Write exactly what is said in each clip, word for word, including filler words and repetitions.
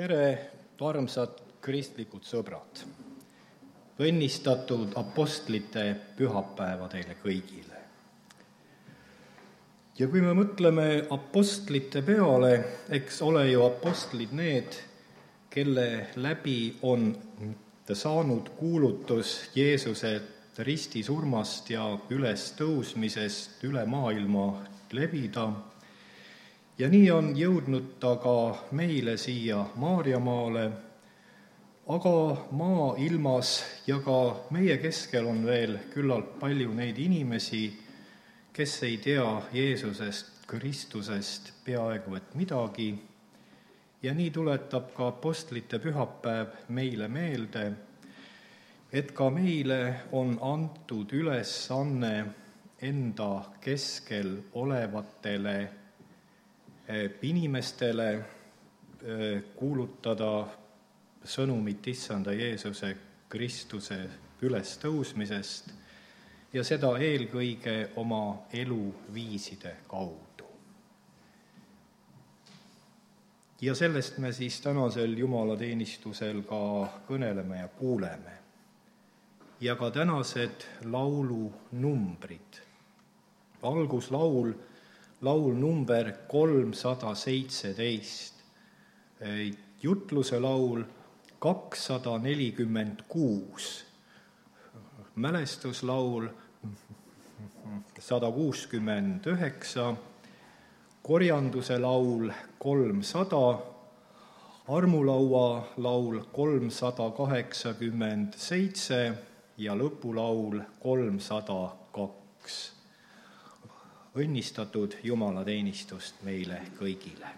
tere, armsad kristlikud sõbrad! Õnnistatud apostlite pühapäeva teile kõigile. Ja kui me mõtleme apostlite peale, eks ole ju apostlid need, kelle läbi on saanud kuulutus Jeesuse ristisurmast ja ülestõusmisest üle maailma levida. Ja nii on jõudnud ta ka meile siia Maarjamaale, aga maailmas ja ka meie keskel on veel küllalt palju neid inimesi, kes ei tea Jeesusest, Kristusest peaaegu et midagi. Ja nii tuletab ka apostlite pühapäev meile meelde, et ka meile on antud ülesanne enda keskel olevatele inimestele kuulutada sõnumit Issanda Jeesuse Kristuse ülestõusmisest ja seda eelkõige oma eluviiside kaudu. Ja sellest me siis tänasel jumalateenistusel ka kõneleme ja kuuleme. Ja ka tänased laulunumbrid. Alguslaul, laul number kolmsada seitseteist, jutluse laul kakssada nelikümmend kuus, mälestuslaul sada kuuskümmend üheksa, korjanduse laul kolmsada, armulaua laul kolmsada kaheksakümmend seitse ja lõpulaul kolmsada kaks. Õnnistatud jumalateenistust meile kõigile.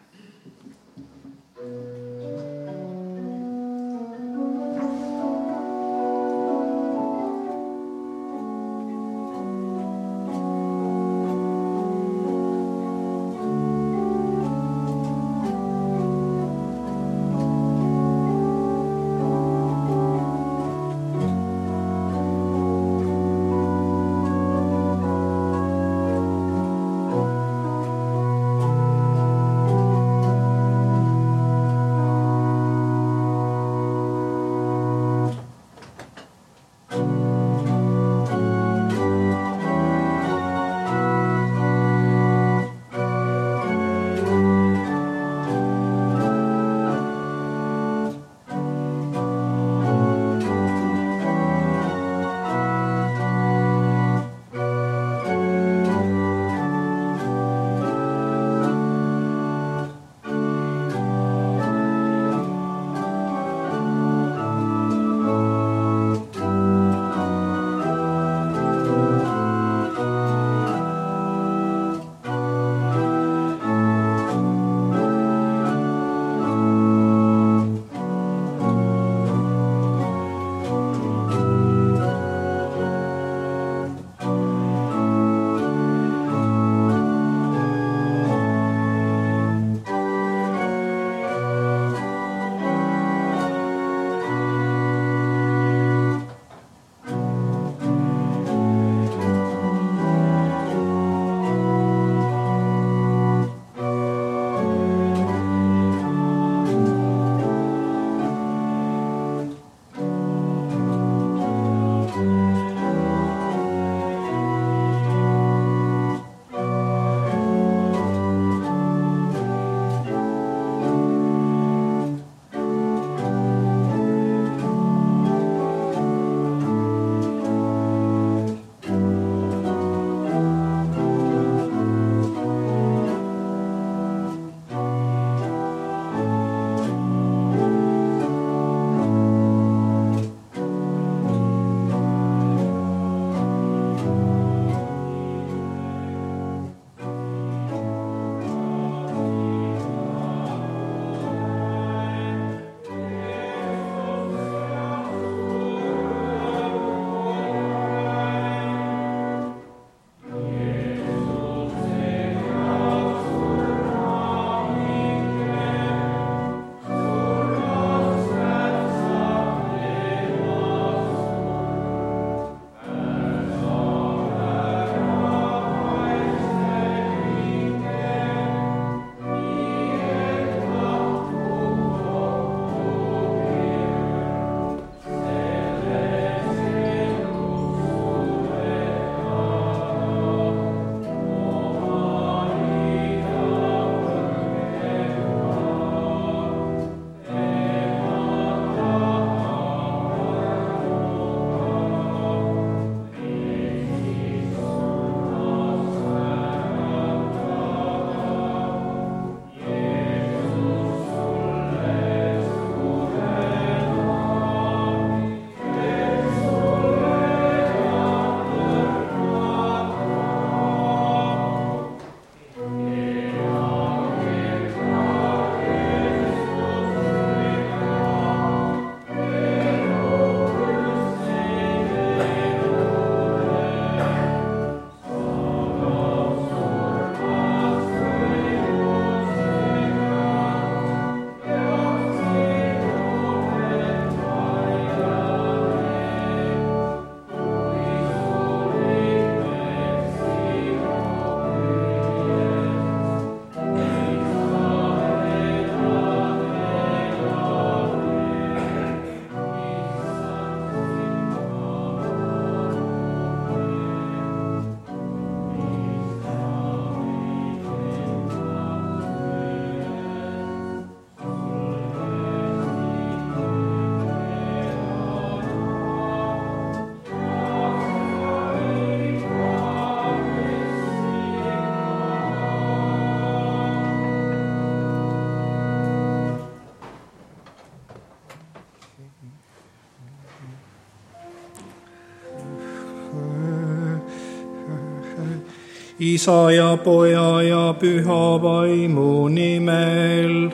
Isa ja Poja ja Püha Vaimu nimel.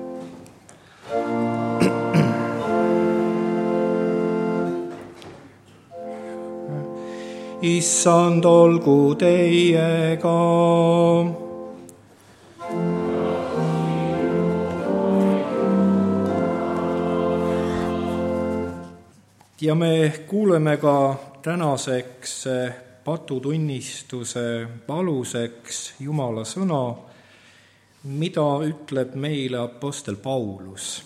Issand olgu teiega. Ja me kuuleme ka tänaseks patutunnistuse aluseks Jumala sõna, mida ütleb meile apostel Paulus.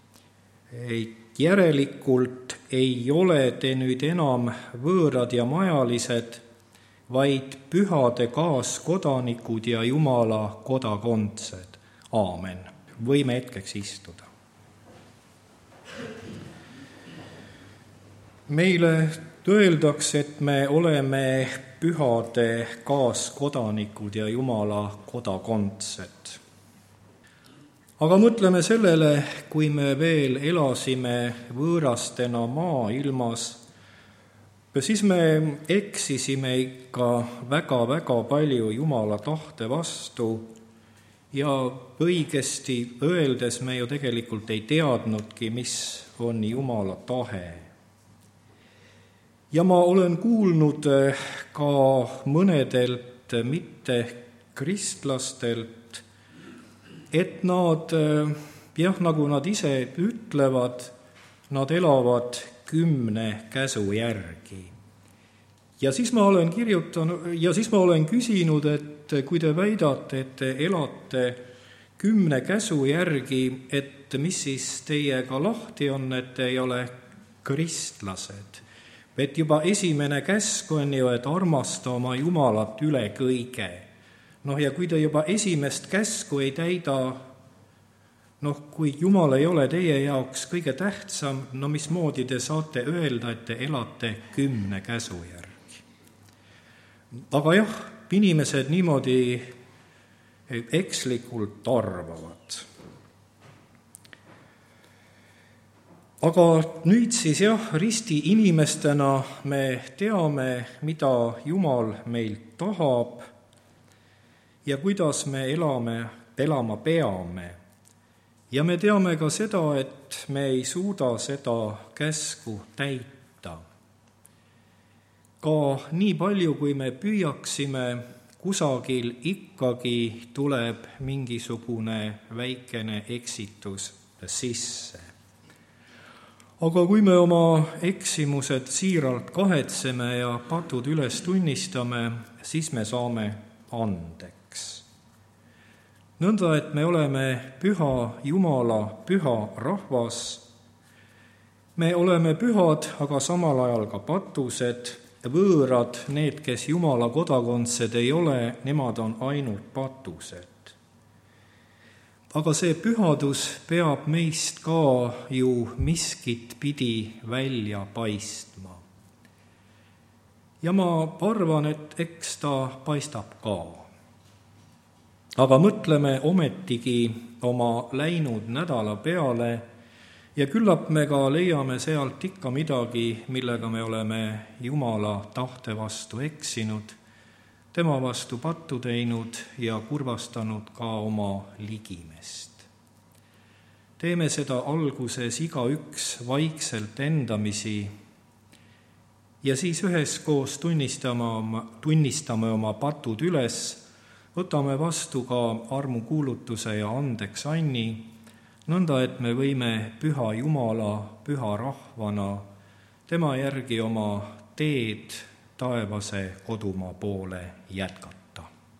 Järelikult ei ole te nüüd enam võõrad ja majalised, vaid pühade kaaskodanikud ja Jumala kodakondsed. Aamen. Võime hetkeks istuda. Meile öeldakse, et me oleme pühade kaaskodanikud ja Jumala kodakondsed. Aga mõtleme sellele, kui me veel elasime võõrastena maailmas, siis me eksisime ikka väga-väga palju Jumala tahte vastu ja õigesti öeldes me ju tegelikult ei teadnudki, mis on Jumala tahe. Ja ma olen kuulnud ka mõnedelt mitte kristlastelt, et nad, jah, nagu nad ise ütlevad, nad elavad kümne käsu järgi. Ja siis ma olen kirjutanud, ja siis ma olen küsinud, et kui te väidate, et te elate kümne käsu järgi, et mis siis teiega lahti on, et te ei ole kristlased. Et juba esimene käsk on ju, et armasta oma Jumalat üle kõige. Noh, ja kui te juba esimest käsku ei täida, noh, kui Jumal ei ole teie jaoks kõige tähtsam, no mismoodi te saate öelda, et te elate kümne käsu järgi. Aga jah, inimesed niimoodi ekslikult arvavad. Aga nüüd siis jah, risti inimestena me teame, mida Jumal meilt tahab ja kuidas me elame, elama peame. Ja me teame ka seda, et me ei suuda seda käsku täita. Ka nii palju, kui me püüaksime, kusagil ikkagi tuleb mingisugune väikene eksitus sisse. Aga kui me oma eksimused siiralt kahetseme ja patud üles tunnistame, siis me saame andeks. Nõnda, et me oleme püha Jumala püha rahvas. Me oleme pühad, aga samal ajal ka patused, võõrad, need, kes Jumala kodakondsed ei ole, nemad on ainult patused. Aga see pühadus peab meist ka ju miskit pidi välja paistma. Ja ma arvan, et eks ta paistab ka. Aga mõtleme ometigi oma läinud nädala peale ja küllap me ka leiame sealt ikka midagi, millega me oleme Jumala tahte vastu eksinud, tema vastu pattu teinud ja kurvastanud ka oma ligimest. Teeme seda alguses igaüks vaikselt endamisi ja siis üheskoos tunnistame, tunnistame oma patud üles, võtame vastu ka armukuulutuse ja andeks anni, nõnda et me võime püha Jumala püha rahvana tema järgi oma teed taevase kodumaa poole jätkata.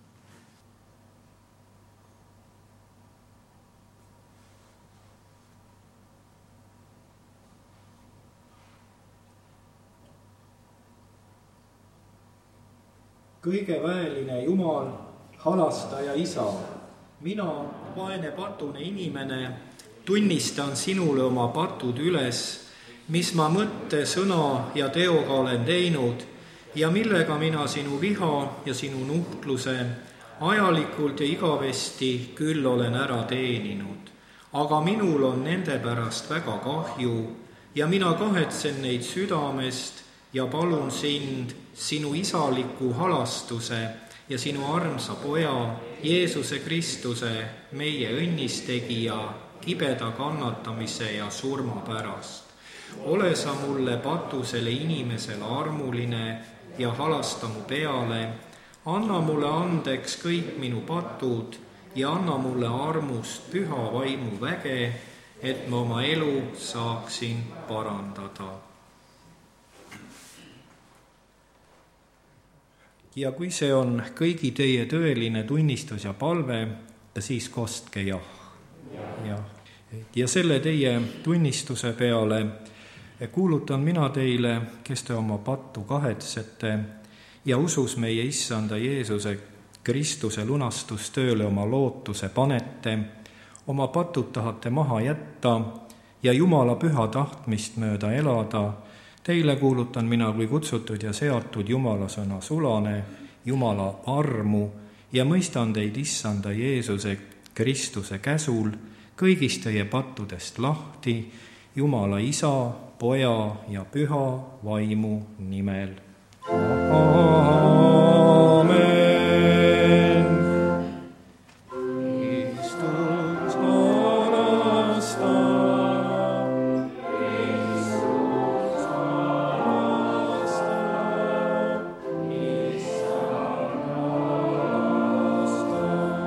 Kõige väeline Jumal, halastaja Isa, mina, vaene patune inimene, tunnistan sinule oma patud üles, mis ma mõtte, sõna ja teoga olen teinud ja millega mina sinu viha ja sinu nuhtluse ajalikult ja igavesti küll olen ära teeninud. Aga minul on nende pärast väga kahju ja mina kahetsen neid südamest ja palun sind sinu isaliku halastuse ja sinu armsa poja Jeesuse Kristuse, meie õnnistegija, kibeda kannatamise ja surma pärast. Ole sa mulle patusele inimesele armuline ja halasta mu peale, anna mulle andeks kõik minu patud ja anna mulle armust püha vaimu väge, et ma oma elu saaksin parandada. Ja kui see on kõigi teie tõeline tunnistus ja palve, siis kostke jah. Ja, ja selle teie tunnistuse peale kuulutan mina teile, kes te oma pattu kahetsete ja usus meie Issanda Jeesuse Kristuse lunastustööle oma lootuse panete, oma patud tahate maha jätta ja Jumala püha tahtmist mööda elada, teile kuulutan mina kui kutsutud ja seatud Jumala sõna sulane, Jumala armu ja mõistan teid Issanda Jeesuse Kristuse käsul kõigist teie pattudest lahti, Jumala Isa, Poja ja Püha vaimu nimel. Aamen. Kristus anasta, Kristus anasta, Issand anasta.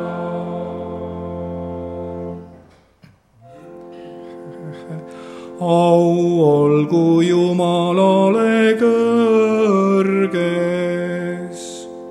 Au olgu Jumalale kõrges.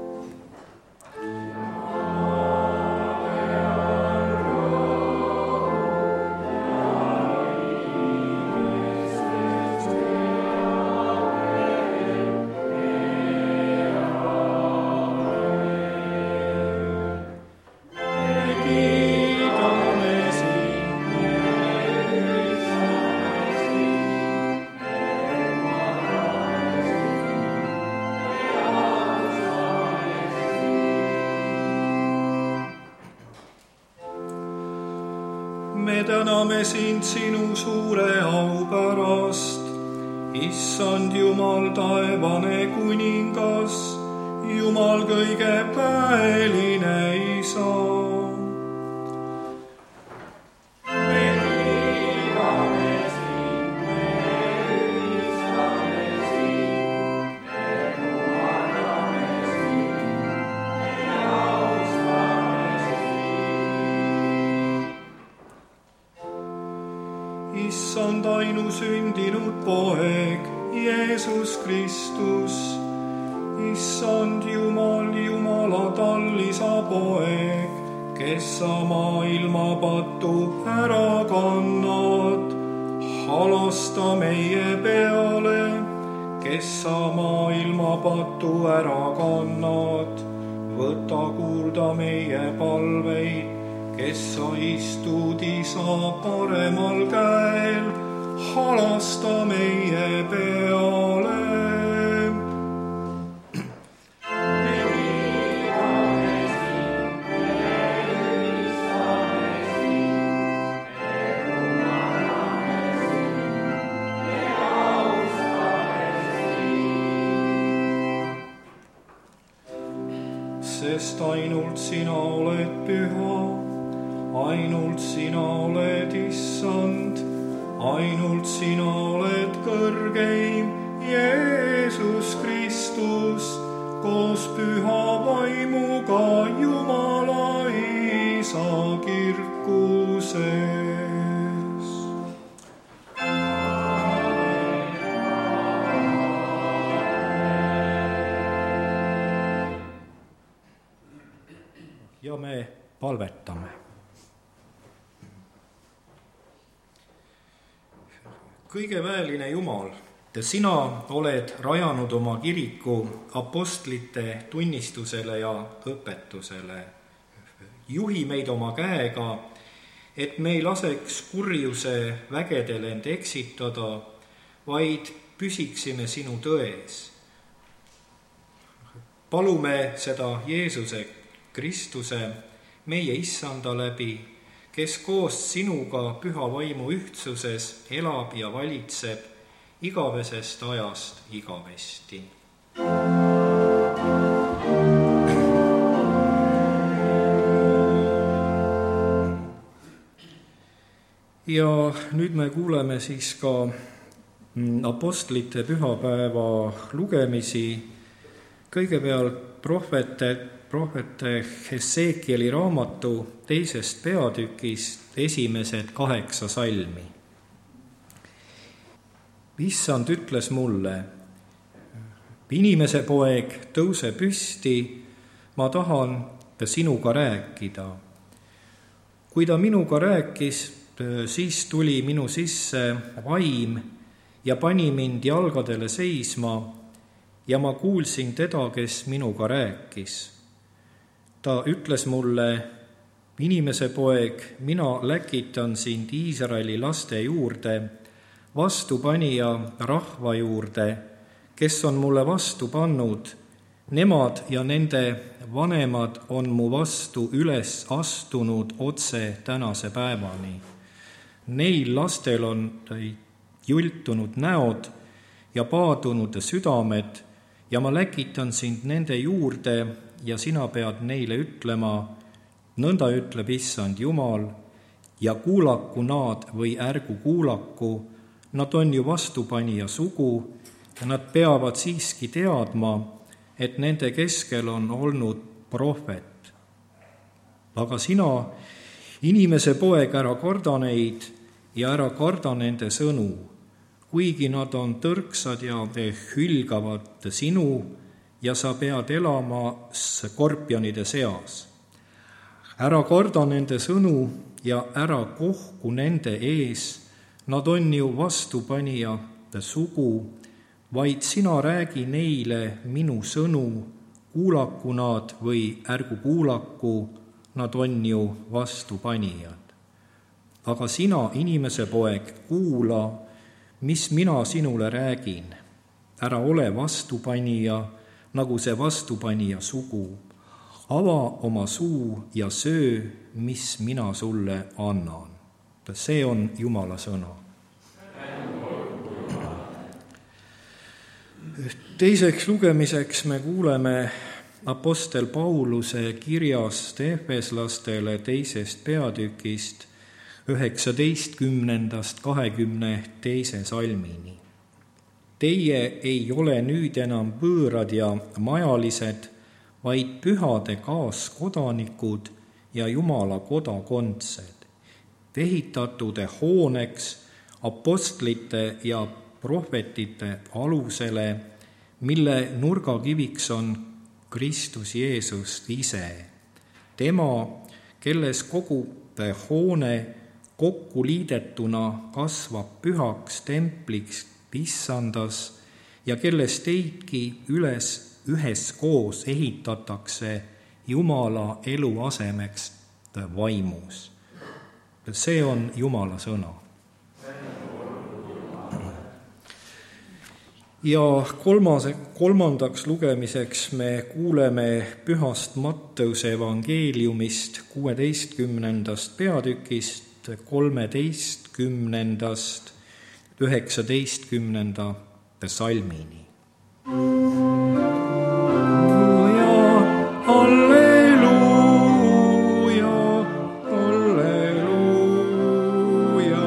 Me täname sind sinu suure au pärast, Issand Jumal, taevane kuningas, Jumal kõige päeline Isa. Issand ainusündinud poeg, Jeesus Kristus, Issand Jumal, Jumala tallisa poeg, kes sa maailma pattu ära kannad, halasta meie peale, kes sa maailma pattu ära kannad, võta kuulda meie palveid, kes sa istud Isa paremal käel, halasta meie peale. Sest ainult sina oled püha, ainult sina oled Issand, ainult sina oled kõrgeim, Jeesus Kristus, koos püha vaimuga Jumala Isa kirkuses. Ja me palvetame. Kõigeväeline Jumal, sina oled rajanud oma kiriku apostlite tunnistusele ja õpetusele. Juhi meid oma käega, et me ei laseks kurjuse vägedel end eksitada, vaid püsiksime sinu tões. Palume seda Jeesuse Kristuse, meie Issanda läbi, kes koos sinuga püha vaimu ühtsuses elab ja valitseb igavesest ajast igavesti. Ja nüüd me kuuleme siis ka apostlite pühapäeva lugemisi. Kõigepealt prohvete, prohvete Hesekieli raamatu teisest peatükist esimesed kaheksa salmi. Issand ütles mulle, inimese poeg, tõuse püsti, ma tahan sinuga rääkida. Kui ta minuga rääkis, siis tuli minu sisse vaim ja pani mind jalgadele seisma ja ma kuulsin teda, kes minuga rääkis. Ta ütles mulle, inimese poeg, mina läkitan sind Iisraeli laste juurde, vastupanija rahva juurde, kes on mulle vastu pannud. Nemad ja nende vanemad on mu vastu üles astunud otse tänase päevani. Neil lastel on jultunud näod ja paadunud südamed ja ma läkitan sind nende juurde ja sina pead neile ütlema, nõnda ütleb Issand Jumal, ja kuulaku nad või ärgu kuulaku, nad on ju vastupanija sugu ja nad peavad siiski teadma, et nende keskel on olnud prohvet. Aga sina, inimese poeg, ära karda neid ja ära karda nende sõnu, kuigi nad on tõrksad ja hülgavad sinu ja sa pead elama skorpionide seas. Ära karda nende sõnu ja ära kohku nende ees, nad on ju vastupanijate sugu, vaid sina räägi neile minu sõnu, kuulaku nad või ärgu kuulaku, nad on ju vastupanijad. Aga sina, inimese poeg, kuula, mis mina sinule räägin. Ära ole vastupanija, nagu see vastupanija sugu. Ava oma suu ja söö, mis mina sulle annan. See on Jumala sõna. Teiseks lugemiseks me kuuleme apostel Pauluse kirjast efeslastele teisest peatükist üheksateistkümnendast kahekümne teise salmini. Teie ei ole nüüd enam võõrad ja majalised, vaid pühade kaaskodanikud ja Jumala kodakondsed, ehitatud hooneks apostlite ja prohvetite alusele, mille nurgakiviks on Kristus Jeesus ise. Tema, kelles kogu hoone kokku liidetuna kasvab pühaks templiks Issandas ja kellest teidki üles üheskoos ehitatakse Jumala eluasemeks vaimus. See on Jumala sõna. Ja kolmas, kolmandaks lugemiseks me kuuleme pühast Matteuse evangeeliumist kuueteistkümnendast peatükist, kolmeteistkümnendast üheksateistkümnenda salmini. Halleluuja, halleluuja.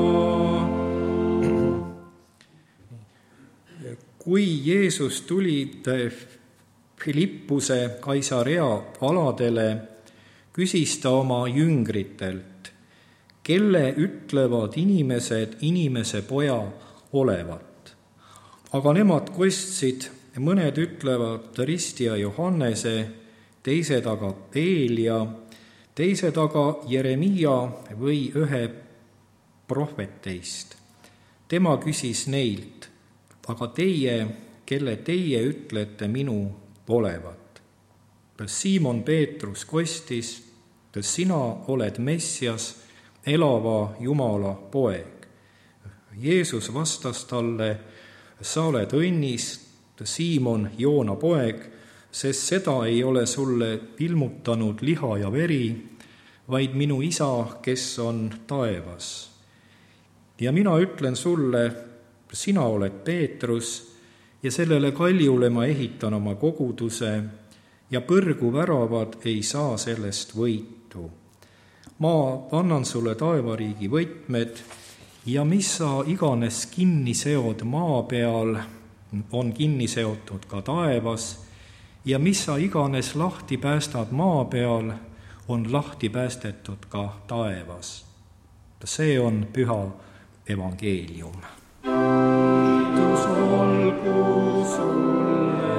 Kui Jeesus tuli Filippuse Kaisarea aladele, küsis ta oma jüngritelt, kelle ütlevad inimesed inimese poja olevat. Aga nemad kostsid, mõned ütlevad ristija Johannese, teised aga Eelia, teised aga Jeremia või ühe prohveteist. Tema küsis neilt, aga teie, kelle teie ütlete minu olevat? Siimon Peetrus kostis, kas sina oled Messias, elava Jumala poeg? Jeesus vastas talle, sa oled õnnis, Siimon, Joona poeg, sest seda ei ole sulle ilmutanud liha ja veri, vaid minu isa, kes on taevas. Ja mina ütlen sulle, sina oled Peetrus ja sellele kaljule ma ehitan oma koguduse ja põrguväravad ei saa sellest võitu. Ma annan sulle taevariigi võtmed ja mis sa iganes kinni seod maa peal, on kinni seotud ka taevas, ja mis sa iganes lahti päästad maa peal, on lahti päästetud ka taevas. See on püha evangeelium. Kiitus olgu sulle.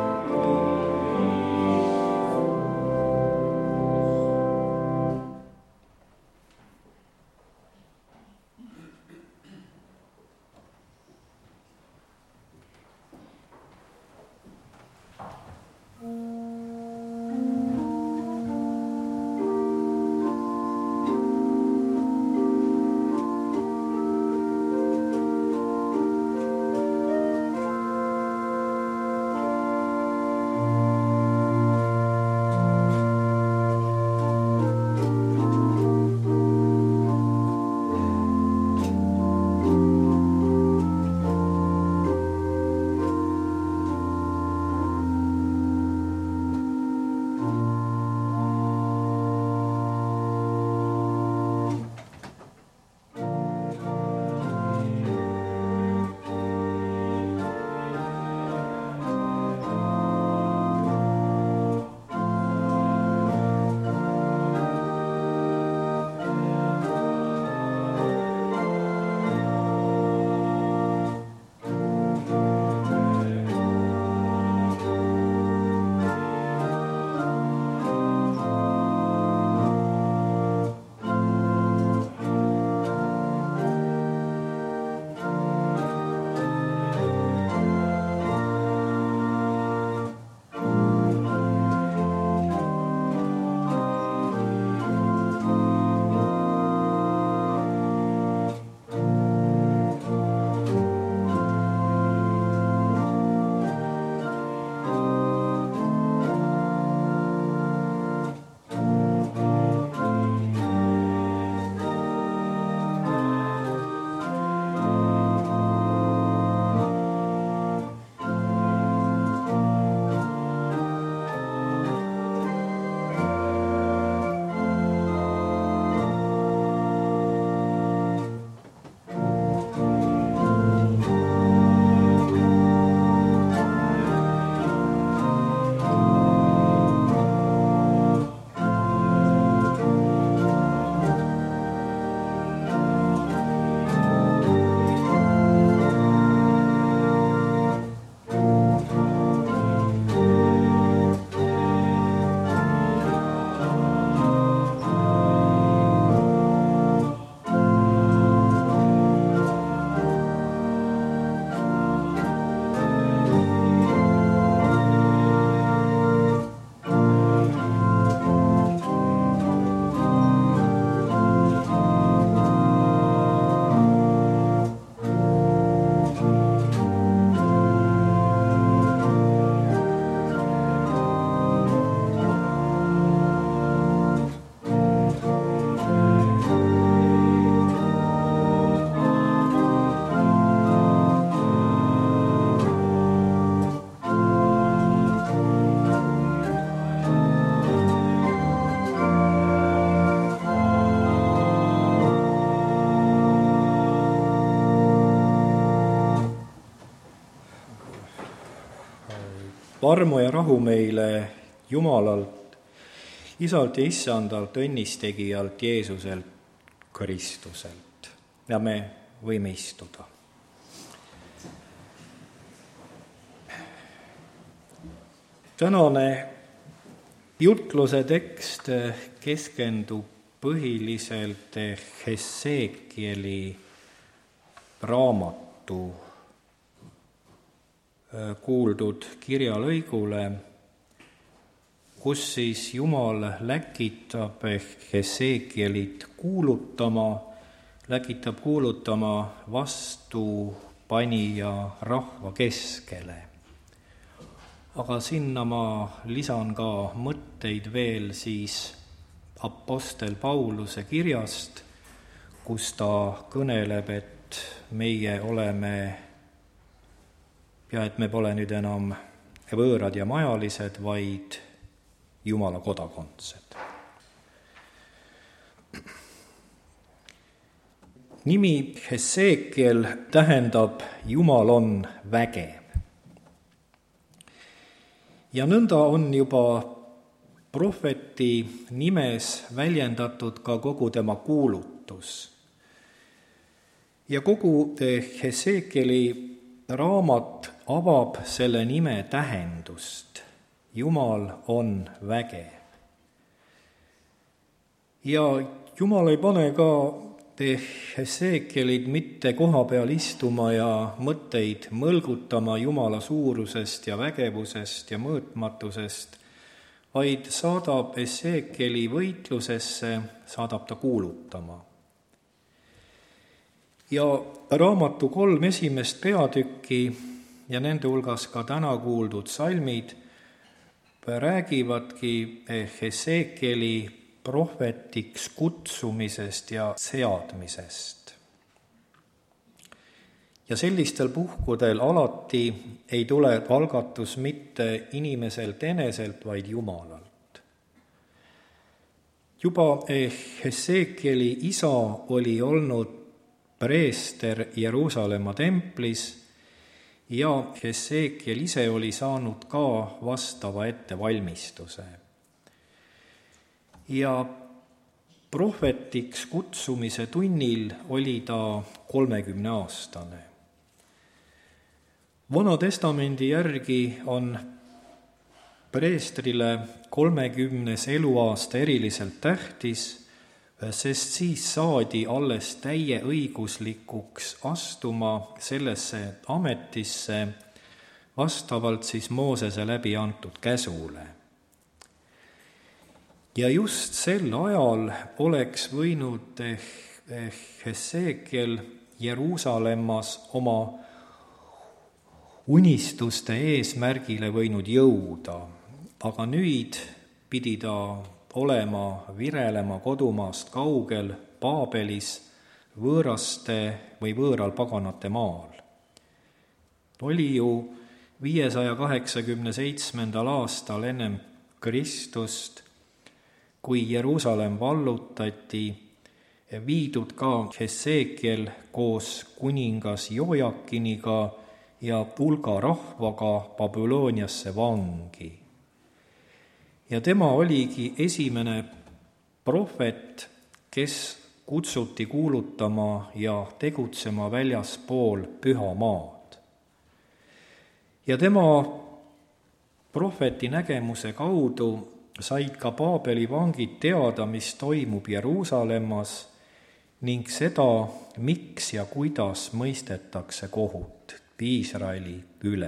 armu ja rahu meile Jumalalt, Isalt ja Issandalt, õnnistegijalt Jeesuselt Kristuselt. Ja me võime istuda. Tänane jutluse tekst keskendub põhiliselt Hesekieli raamatu kuuldud kirjalõigule, kus siis Jumal läkitab Hesekielit kuulutama, läkitab kuulutama vastupanija rahva keskele. Aga sinna ma lisan ka mõtteid veel siis apostel Pauluse kirjast, kus ta kõneleb, et meie oleme ja et me pole nüüd enam võõrad ja majalised, vaid Jumala kodakondsed. Nimi Hesekiel tähendab Jumal on vägev. Ja nõnda on juba prohveti nimes väljendatud ka kogu tema kuulutus. Ja kogu Hesekieli raamat avab selle nime tähendust. Jumal on vägev. Ja Jumal ei pane ka Hesekielid mitte koha peal istuma ja mõtteid mõlgutama Jumala suurusest ja vägevusest ja mõõtmatusest, vaid saadab Hesekieli võitlusesse, saadab ta kuulutama. Ja raamatu kolm esimest peatükki ja nende hulgas ka täna kuuldud salmid räägivadki Hesekieli prohvetiks kutsumisest ja seadmisest. Ja sellistel puhkudel alati ei tule algatus mitte inimeselt eneselt, vaid Jumalalt. Juba Hesekieli isa oli olnud preester Jeruusalemma templis ja Hesekiel ise oli saanud ka vastava ettevalmistuse. Ja prohvetiks kutsumise tunnil oli ta kolmekümneaastane. Vana testamendi järgi on preestrile kolmekümnes eluaasta eriliselt tähtis, sest siis saadi alles täieõiguslikuks astuma sellesse ametisse vastavalt siis Moosese läbi antud käsule. Ja just sel ajal oleks võinud Hesekiel Jeruusalemmas oma unistuste eesmärgile võinud jõuda, aga nüüd pidi ta olema virelema kodumaast kaugel Paabelis võõraste või võõral paganate maal. Oli ju viiesaja kaheksakümne seitsmendal aastal ennem Kristust, kui Jeruusalemm vallutati, viidud ka Hesekiel koos kuningas Jojakiniga ja hulga rahvaga Babyloniasse vangi. Ja tema oligi esimene prohvet, kes kutsuti kuulutama ja tegutsema väljaspool püha maad. Ja tema prohveti nägemuse kaudu said ka Paabeli vangid teada, mis toimub Jeruusalemmas ning seda, miks ja kuidas mõistetakse kohut Iisraeli üle.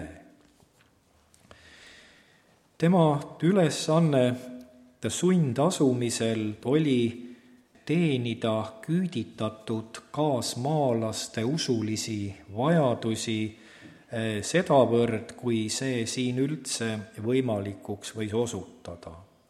Tema ülesanne sundasumisel oli teenida küüditatud kaasmaalaste usulisi vajadusi sedavõrd, kui see siin üldse võimalikuks võis osutada.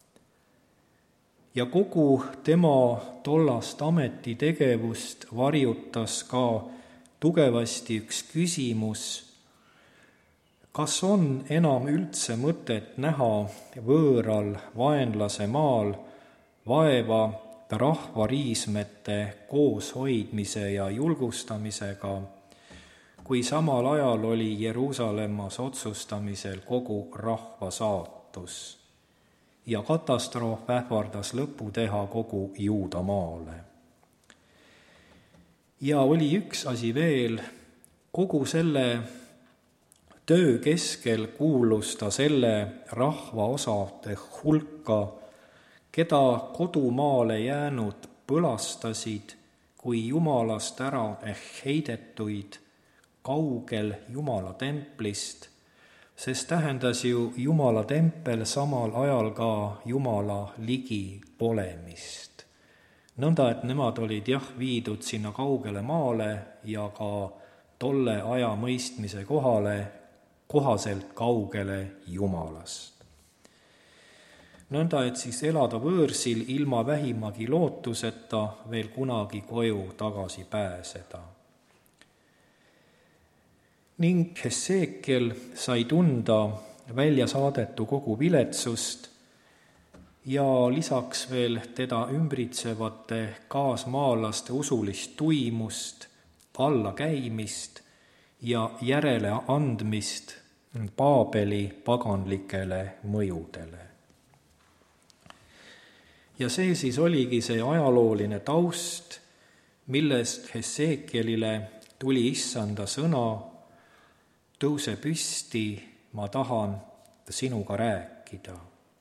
Ja kogu tema tollast ametitegevust varjutas ka tugevasti üks küsimus, kas on enam üldse mõtet näha võõral vaenlase maal vaeva rahvariismete kooshoidmise ja julgustamisega, kui samal ajal oli Jeruusalemmas otsustamisel kogu rahva saatus ja katastroof ähvardas lõpu teha kogu Juudamaale. Ja oli üks asi veel, kogu selle töö keskel kuulus ta selle rahva osade hulka, keda kodumaale jäänud põlastasid kui Jumalast ära heidetuid kaugel Jumala templist, sest tähendas ju Jumala tempel samal ajal ka Jumala ligi polemist. Nõnda, et nemad olid jah viidud sinna kaugele maale ja ka tolle aja mõistmise kohale, kohaselt kaugele Jumalast. Nõnda, et siis elada võõrsil ilma vähimagi lootuseta veel kunagi koju tagasi pääseda. ning Hesekiel sai tunda välja saadetu kogu viletsust ja lisaks veel teda ümbritsevate kaasmaalaste usulist tuimust, allakäimist ja järeleandmist Paabeli paganlikele mõjudele. Ja see siis oligi see ajalooline taust, millest Hesekielile tuli issanda sõna: tõuse püsti, ma tahan sinuga rääkida.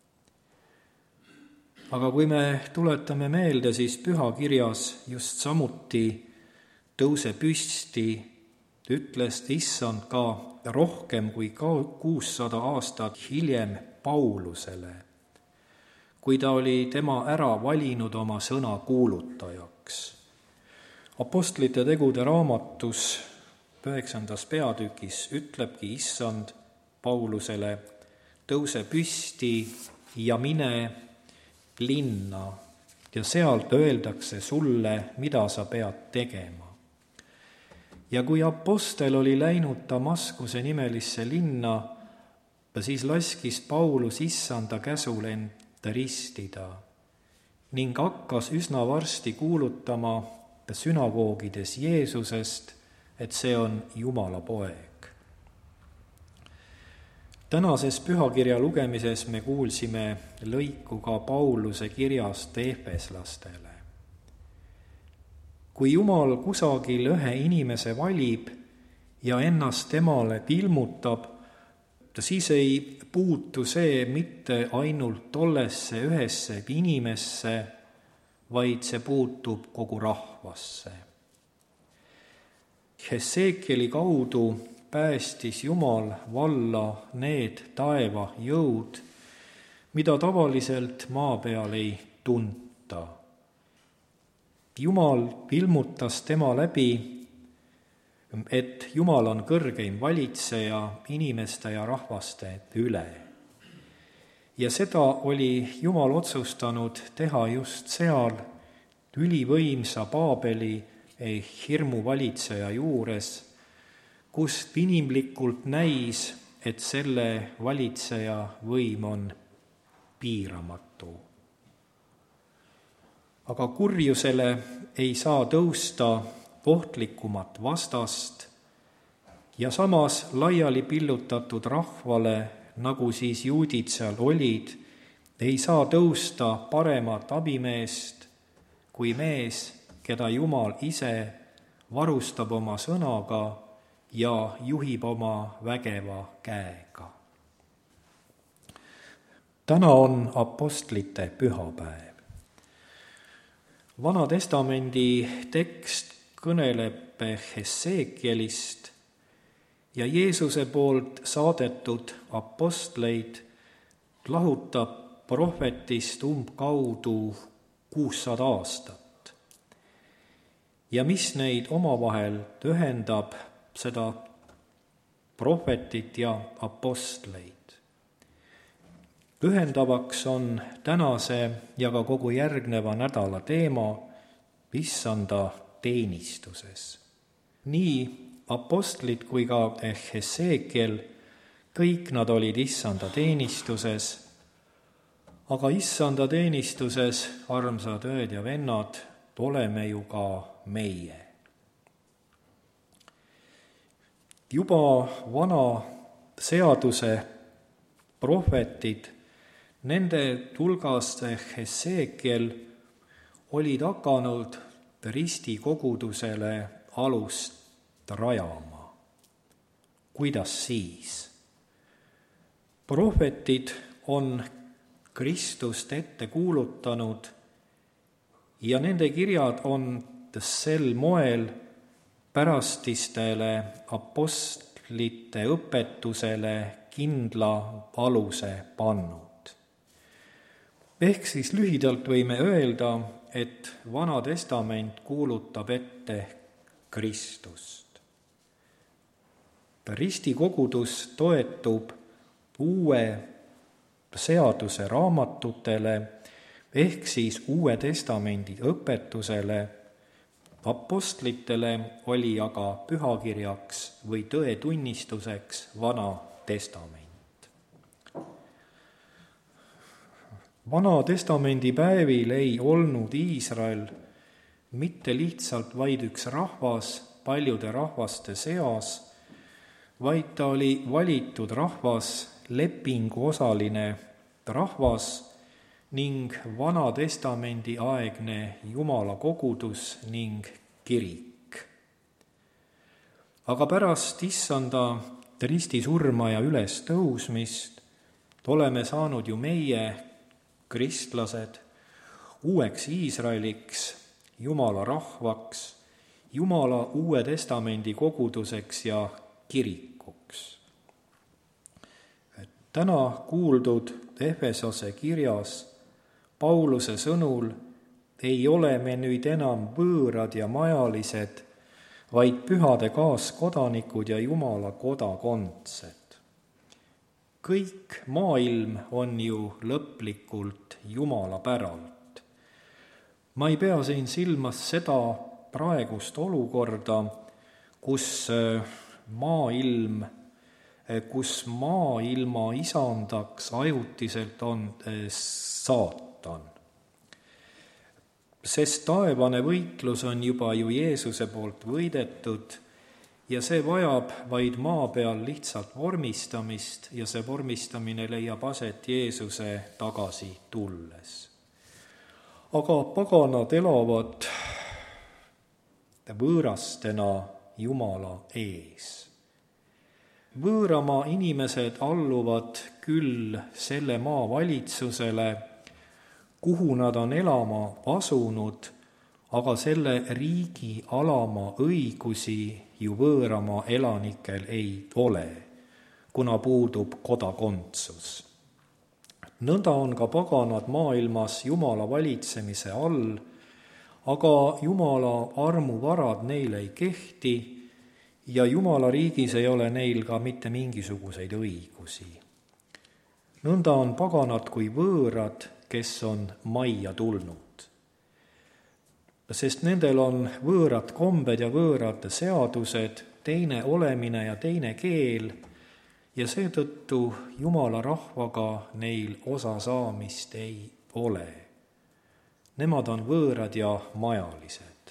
Aga kui me tuletame meelde, siis pühakirjas just samuti tõuse püsti ütles issand ka rohkem kui kuussada aastat hiljem Paulusele, kui ta oli tema ära valinud oma sõna kuulutajaks. Apostlite tegude raamatus üheksandas peatükis ütlebki issand Paulusele: tõuse püsti ja mine linna ja sealt öeldakse sulle, mida sa pead tegema. Ja kui apostel oli läinud Damaskuse nimelisse linna, siis laskis Paulus issanda käsul end ristida ning hakkas üsna varsti kuulutama sünagoogides Jeesusest, et see on Jumala poeg. Tänases pühakirja lugemises me kuulsime lõiku ka Pauluse kirjast efeslastele. Kui Jumal kusagil ühe inimese valib ja ennast temale ilmutab, siis ei puutu see mitte ainult tollesse ühesse inimesse, vaid see puutub kogu rahvasse. Hesekieli kaudu päästis Jumal valla need taeva jõud, mida tavaliselt maa peal ei tunta. Jumal ilmutas tema läbi, et Jumal on kõrgeim valitseja inimeste ja rahvaste üle. Ja seda oli Jumal otsustanud teha just seal ülivõimsa Paabeli hirmuvalitseja juures, kust inimlikult näis, et selle valitseja võim on piiramatu. Aga kurjusele ei saa tõusta ohtlikumat vastast ja samas laiali pillutatud rahvale, nagu siis juudid seal olid, ei saa tõusta paremat abimeest kui mees, keda Jumal ise varustab oma sõnaga ja juhib oma vägeva käega. Täna on apostlite pühapäev. Vana testamendi tekst kõneleb Hesekielist ja Jeesuse poolt saadetud apostleid lahutab prohvetist umbkaudu kuussada aastat. Ja mis neid omavahel ühendab, seda prohvetit ja apostleid? Ühendavaks on tänase ja ka kogu järgneva nädala teema issanda teenistuses. Nii apostlid kui ka Hesekiel, kõik nad olid issanda teenistuses, aga issanda teenistuses, armsad õed ja vennad, oleme ju ka meie. Juba vana seaduse prohvetid, nende hulgas Hesekiel olid hakanud ristikogudusele alust rajama. Kuidas siis? Prohvetid on Kristust ette kuulutanud ja nende kirjad on sel moel pärastistele apostlite õpetusele kindla aluse pannud. Ehk siis lühidalt võime öelda, et Vana Testament kuulutab ette Kristust. Ristikogudus toetub uue seaduse raamatutele ehk siis Uue Testamendi õpetusele, Apostlitele oli aga pühakirjaks või tõetunnistuseks Vana Testament. Vana Testamendi päevil ei olnud Iisrael mitte lihtsalt vaid üks rahvas paljude rahvaste seas, vaid ta oli valitud rahvas, lepinguosaline rahvas ning Vana Testamendi aegne Jumala kogudus ning kirik. Aga pärast issanda risti surma ja ülestõusmist oleme saanud ju meie, kristlased, uueks Iisraeliks, Jumala rahvaks, Jumala Uue Testamendi koguduseks ja kirikuks. Täna kuuldud Efesose kirjas Pauluse sõnul ei ole me nüüd enam võõrad ja majalised, vaid pühade kaaskodanikud ja Jumala kodakondsed. Kõik maailm on ju lõplikult Jumala päralt. Ma ei pea siin silmas seda praegust olukorda, kus maailm, kus maailma isandaks ajutiselt on saatan. Sest taevane võitlus on juba ju Jeesuse poolt võidetud ja see vajab vaid maa peal lihtsalt vormistamist ja see vormistamine leiab aset Jeesuse tagasi tulles. Aga paganad elavad võõrastena Jumala ees. Võõramaa inimesed alluvad küll selle maa valitsusele, kuhu nad on elama asunud, aga selle riigi alama õigusi ju võõramaa elanikel ei ole, kuna puudub kodakondsus. Nõnda on ka paganad maailmas Jumala valitsemise all, aga Jumala armuvarad neile ei kehti ja Jumala riigis ei ole neil ka mitte mingisuguseid õigusi. Nõnda on paganad kui võõrad, kes on majja tulnud. Sest nendel on võõrad kombed ja võõrad seadused, teine olemine ja teine keel, ja seetõttu Jumala rahvaga neil osa saamist ei ole. Nemad on võõrad ja majalised.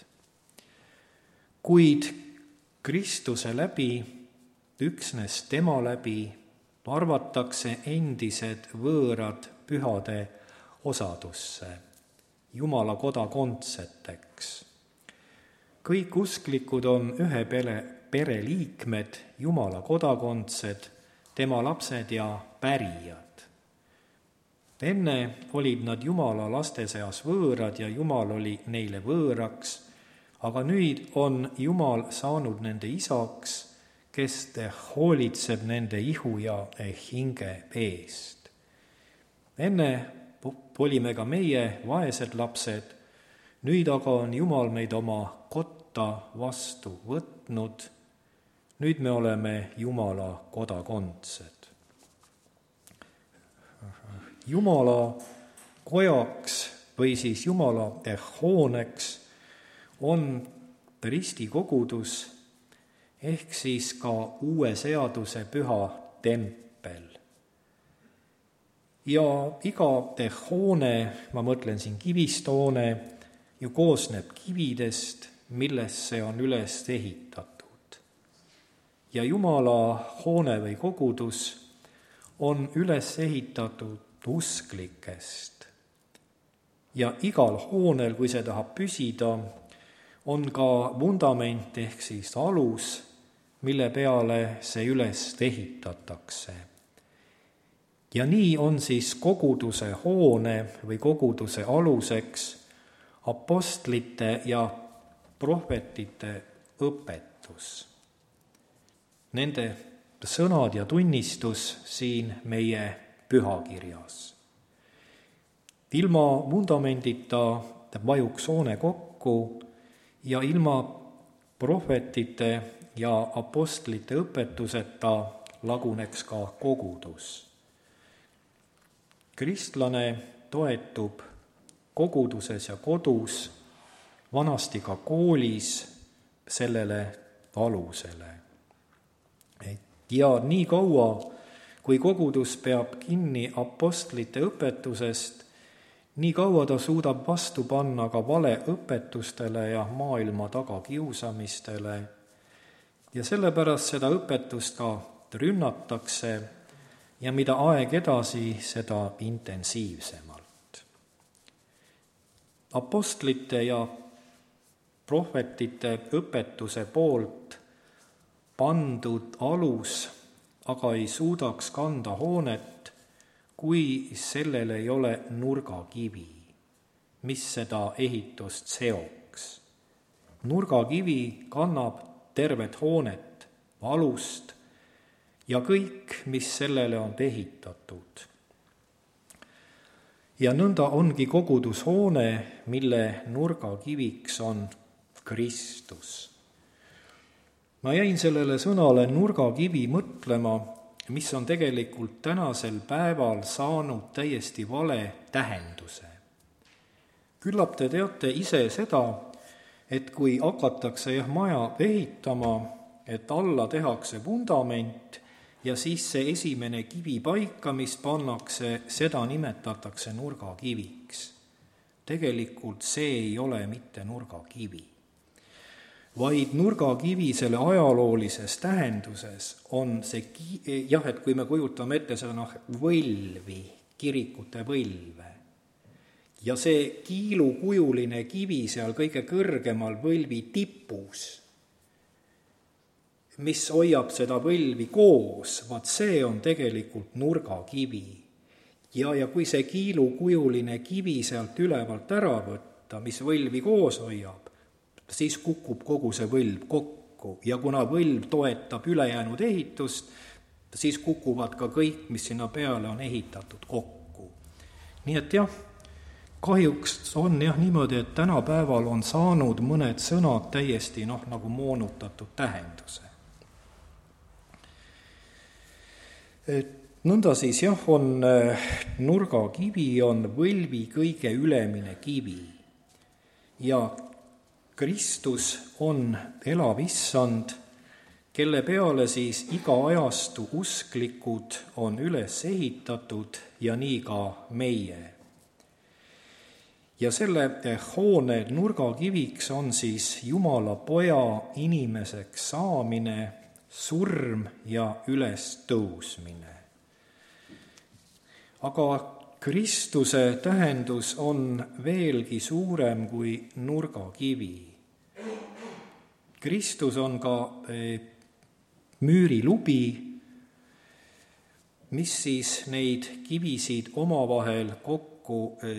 Kuid Kristuse läbi, üksnes tema läbi, arvatakse endised võõrad pühade osadusse, Jumala kodakondseteks. Kõik usklikud on ühe pere, pere liikmed, Jumala kodakondsed, tema lapsed ja pärijad. Enne olid nad Jumala laste seas võõrad ja Jumal oli neile võõraks, aga nüüd on Jumal saanud nende isaks, kes hoolitseb nende ihu ja hinge eest. Enne olime ka meie vaesed lapsed, nüüd aga on Jumal meid oma kotta vastu võtnud, nüüd me oleme Jumala kodakondsed. Jumala kojaks või siis Jumala hooneks on ristikogudus ehk siis ka uue seaduse püha tempel. Ja iga hoone, ma mõtlen siin kivist hoone, ju koosneb kividest, millest see on üles ehitatud. Ja Jumala hoone või kogudus on üles ehitatud usklikest. Ja igal hoonel, kui see tahab püsida, on ka vundament ehk siis alus, mille peale see üles ehitatakse. Ja nii on siis koguduse hoone või koguduse aluseks apostlite ja prohvetite õpetus. Nende sõnad ja tunnistus siin meie pühakirjas. Ilma vundamendita vajuks hoone kokku ja ilma prohvetite ja apostlite õpetuseta laguneks ka kogudus. Kristlane toetub koguduses ja kodus vanasti ka koolis sellele alusele. Ja nii kaua, kui kogudus peab kinni apostlite õpetusest, nii kaua ta suudab vastu panna ka valeõpetustele ja maailma tagakiusamistele. Ja sellepärast seda õpetust ka rünnatakse ja mida aeg edasi, seda intensiivsemalt. Apostlite ja prohvetite õpetuse poolt pandud alus aga ei suudaks kanda hoonet, kui sellel ei ole nurgakivi, mis seda ehitust seoks. Nurgakivi kannab tervet hoonet, alust ja kõik, mis sellele on ehitatud. Ja nõnda ongi kogudushoone, mille nurgakiviks on Kristus. Ma jäin sellele sõnale nurgakivi mõtlema, mis on tegelikult tänasel päeval saanud täiesti vale tähenduse. Küllap te teate ise seda, et kui hakatakse jah maja ehitama, et alla tehakse vundament ja siis see esimene kivi paika, mis pannakse, seda nimetatakse nurgakiviks. Tegelikult see ei ole mitte nurgakivi, vaid nurgakivi selle ajaloolises tähenduses on see, jah, et kui me kujutame ette seda noh, võlvi, kirikute võlve, ja see kiilukujuline kivi seal kõige kõrgemal võlvi tipus, mis hoiab seda võlvi koos, vaat see on tegelikult nurgakivi. Ja, ja kui see kiilukujuline kivi sealt ülevalt ära võtta, mis võlvi koos hoiab, siis kukub kogu see võlv kokku ja kuna võlv toetab ülejäänud ehitust, siis kukuvad ka kõik, mis sinna peale on ehitatud, kokku. Nii et jah, kahjuks on jah niimoodi, et tänapäeval on saanud mõned sõnad täiesti noh, nagu moonutatud tähenduse. Et nõnda siis jah, on nurgakivi on võlvi kõige ülemine kivi ja Kristus on elav issand, kelle peale siis iga ajastu usklikud on üles ehitatud ja nii ka meie. Ja selle hoone nurgakiviks on siis Jumala poja inimeseks saamine, surm ja ülestõusmine. Aga Kristuse tähendus on veelgi suurem kui nurgakivi. Kristus on ka müürilubi, mis siis neid kivisid omavahel kokku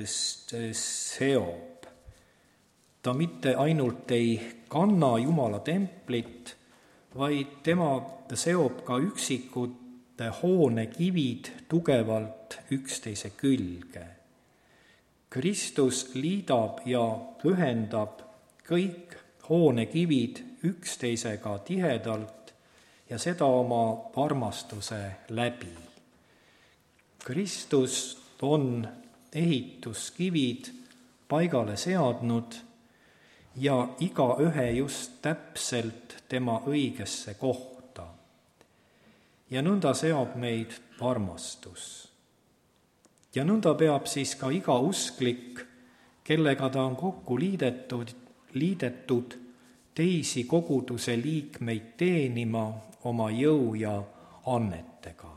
seob. Ta mitte ainult ei kanna Jumala templit, vaid tema seob ka üksikud hoonekivid tugevalt üksteise külge. Kristus liidab ja ühendab kõik hoonekivid üksteisega tihedalt ja seda oma armastuse läbi. Kristus on ehituskivid paigale seadnud ja igaühe just täpselt tema õigesse kohta. Ja nõnda seab meid armastus. Ja nõnda peab siis ka iga usklik, kellega ta on kokku liidetud, liidetud teisi koguduse liikmeid teenima oma jõu ja annetega.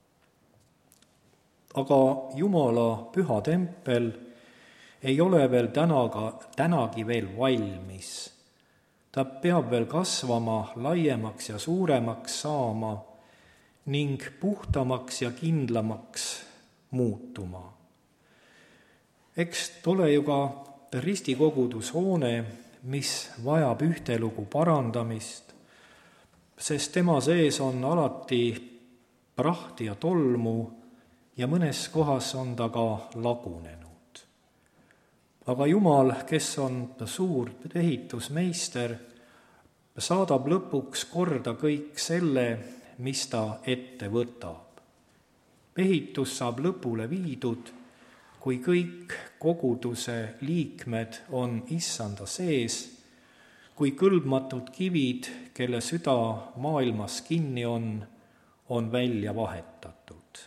Aga Jumala püha tempel ei ole veel tänaga, tänagi veel valmis. Ta peab veel kasvama, laiemaks ja suuremaks saama ning puhtamaks ja kindlamaks muutuma. Eks ole ju ka ristikogudushoone, mis vajab ühtelugu parandamist, sest tema sees on alati prahti ja tolmu ja mõnes kohas on ta ka lagunenud. Aga Jumal, kes on suur ehitusmeister, saadab lõpuks korda kõik selle, mis ta ette võtab. Ehitus saab lõpule viidud, kui kõik koguduse liikmed on issanda sees, kui kõlbmatud kivid, kelle süda maailmas kinni on, on välja vahetatud.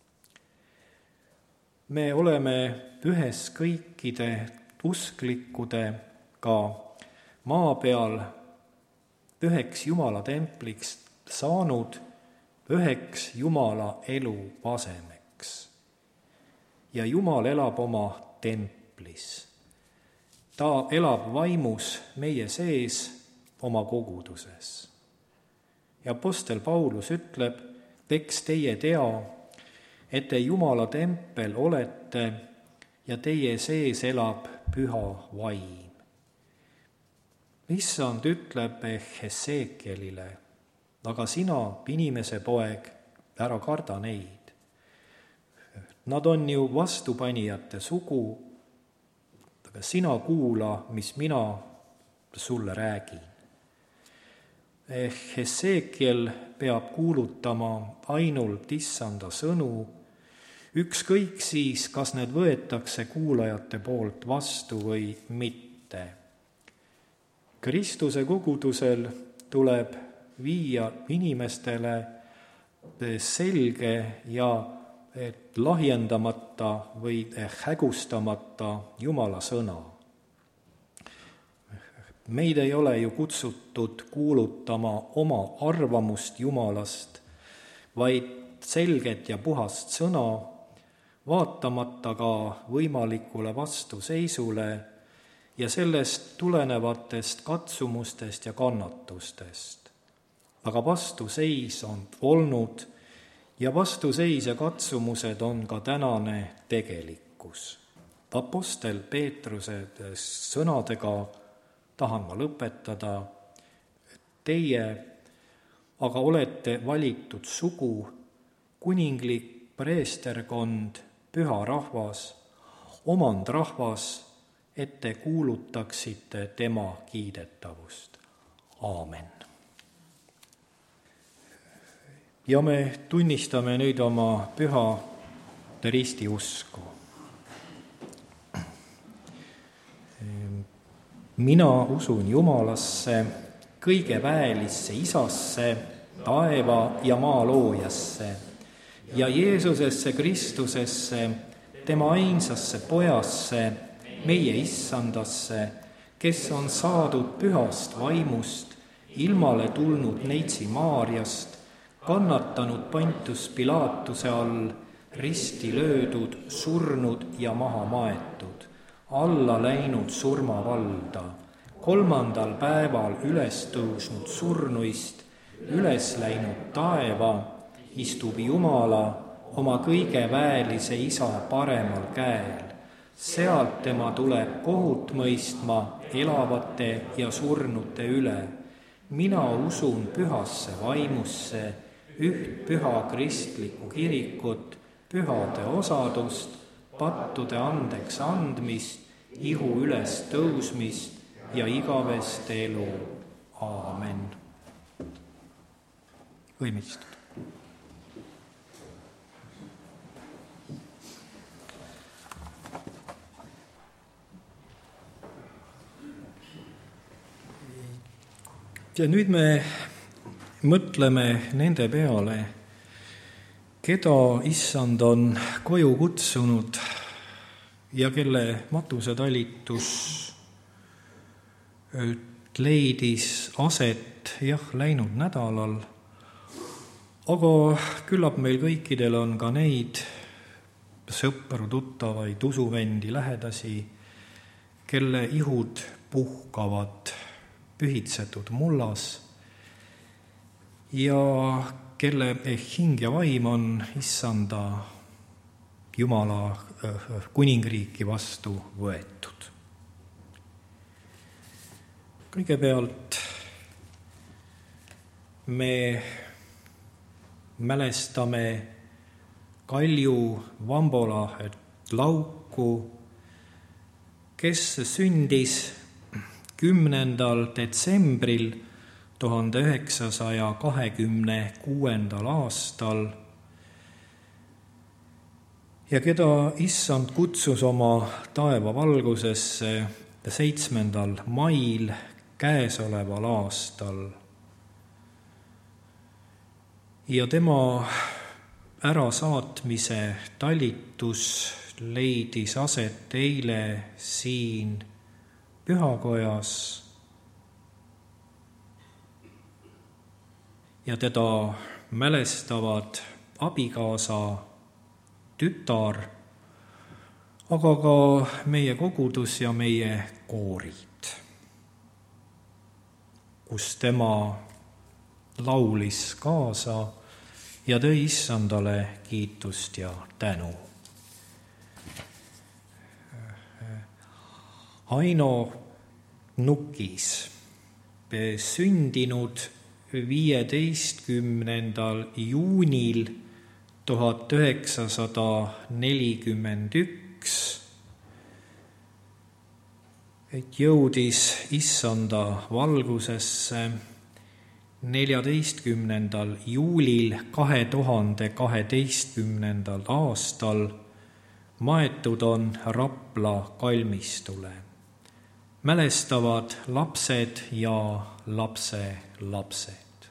Me oleme ühes kõikide usklikkudega maa peal üheks Jumala templiks saanud, üheks Jumala elu asemeks. Ja Jumal elab oma templis. Ta elab vaimus meie sees oma koguduses. Ja apostel Paulus ütleb, eks teie tea, et te Jumala tempel olete ja teie sees elab püha vaim. Issand ütleb Hesekielile, aga sina, inimese poeg, ära karda neid. Nad on ju vastupanijate sugu, aga sina kuula, mis mina sulle räägin. Hesekiel peab kuulutama ainult issanda sõnu, ükskõik siis, kas need võetakse kuulajate poolt vastu või mitte. Kristuse kogudusel tuleb viia inimestele selge ja lahjendamata või hägustamata Jumala sõna. Meid ei ole ju kutsutud kuulutama oma arvamust Jumalast, vaid selget ja puhast sõna, vaatamata ka võimalikule vastuseisule ja sellest tulenevatest katsumustest ja kannatustest. Aga vastuseis on olnud ja vastuseis ja katsumused on ka tänane tegelikkus. Apostel Peetruse sõnadega tahan ma lõpetada. Teie aga olete valitud sugu, kuninglik preesterkond, püha rahvas, omandrahvas, et te kuulutaksite tema kiidetavust. Aamen. Ja me tunnistame nüüd oma püha ristiusku. Mina usun Jumalasse, kõige väelisse Isasse, taeva ja maa loojasse ja Jeesusesse Kristusesse, tema ainsasse pojasse, meie issandasse, kes on saadud pühast vaimust, ilmale tulnud neitsi Maarjast, kannatanud Pontius Pilatuse all, risti löödud, surnud ja maha maetud, alla läinud surmavalda, kolmandal päeval üles tõusnud surnuist, üles läinud taeva, istub Jumala oma kõige väelise Isa paremal käel. Sealt tema tuleb kohut mõistma elavate ja surnute üle. Mina usun pühasse vaimusse, üht püha kristlikku kirikut, pühade osadust, pattude andeks andmist, ihu üles tõusmist ja igavest elu. Aamen. Õnnistatud. Ja nüüd me mõtleme nende peale, keda issand on koju kutsunud ja kelle matusetalitus leidis aset jah, läinud nädalal, aga küllap meil kõikidel on ka neid sõpru, tuttavaid, usuvendi, lähedasi, kelle ihud puhkavad pühitsetud mullas ja kelle hing ja vaim on issanda Jumala kuningriiki vastu võetud. Kõigepealt me mälestame Kalju Vambola lauku, kes sündis kümnendal detsembril tuhande üheksasaja kahekümne kuuendal aastal ja keda issand kutsus oma taeva valgusesse seitsmendal mail käesoleval aastal. Ja tema ärasaatmise talitus leidis aset eile siin pühakojas ja teda mälestavad abikaasa, tütar, aga ka meie kogudus ja meie koorid, kus tema laulis kaasa ja tõi issandale kiitust ja tänu. Aino Nukis, sündinud viieteistkümnendal juunil tuhat üheksasada nelikümmend üks, et jõudis issanda valgusesse neljateistkümnendal juulil kahe tuhande kaheteistkümnendal aastal, maetud on Rapla kalmistule. Mälestavad lapsed ja lapselapsed.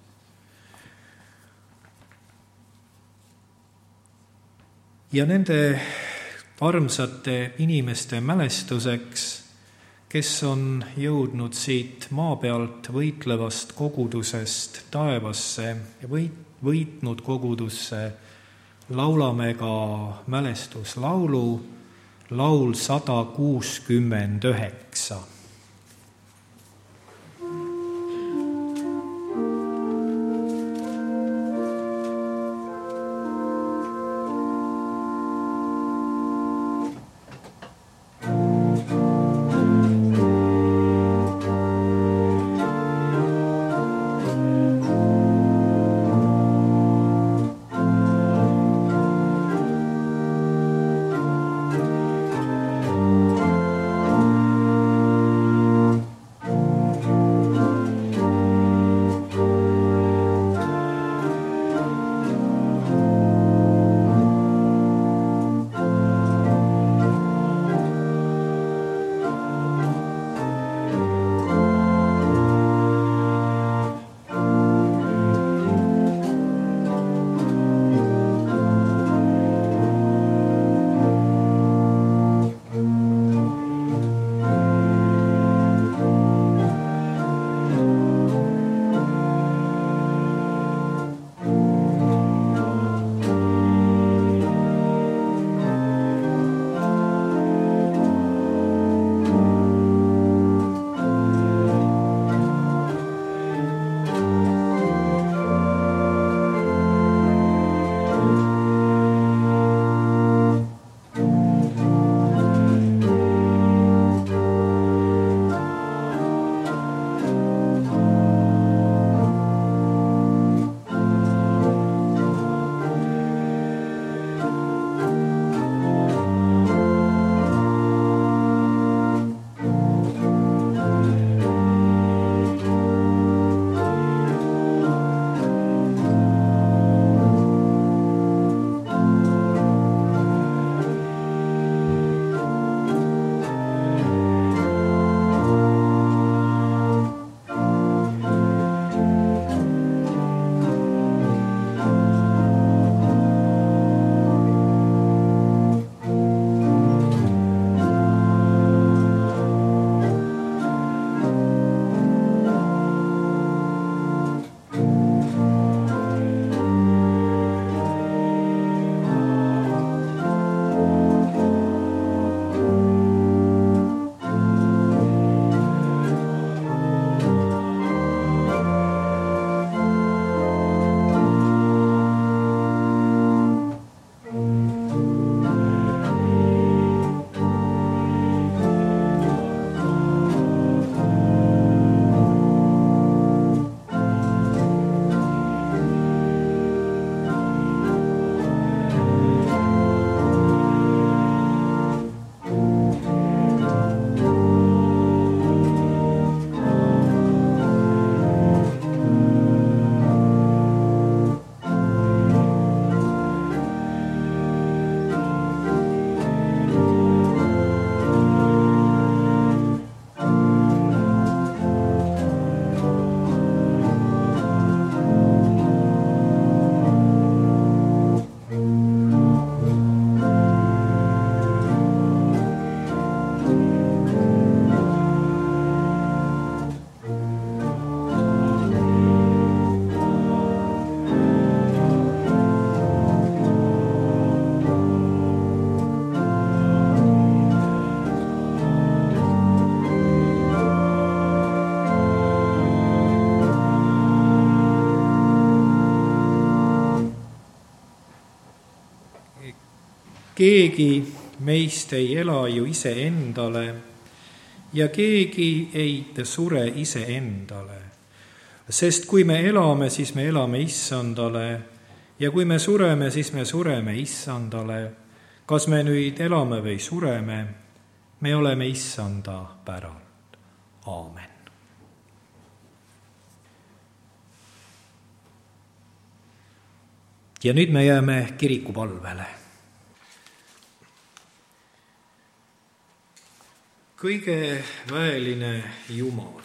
Ja nende armsate inimeste mälestuseks, kes on jõudnud siit maa pealt võitlevast kogudusest taevasse ja võitnud kogudusse, laulame ka mälestuslaulu, laul sada kuuskümmend üheksa. keegi meist ei ela ju iseendale ja keegi ei sure iseendale. Sest kui me elame, siis me elame Issandale ja kui me sureme, siis me sureme Issandale. Kas me nüüd elame või sureme, me oleme Issanda päralt. Aamen. Ja nüüd me jääme kirikupalvele. Kõige väeline Jumal,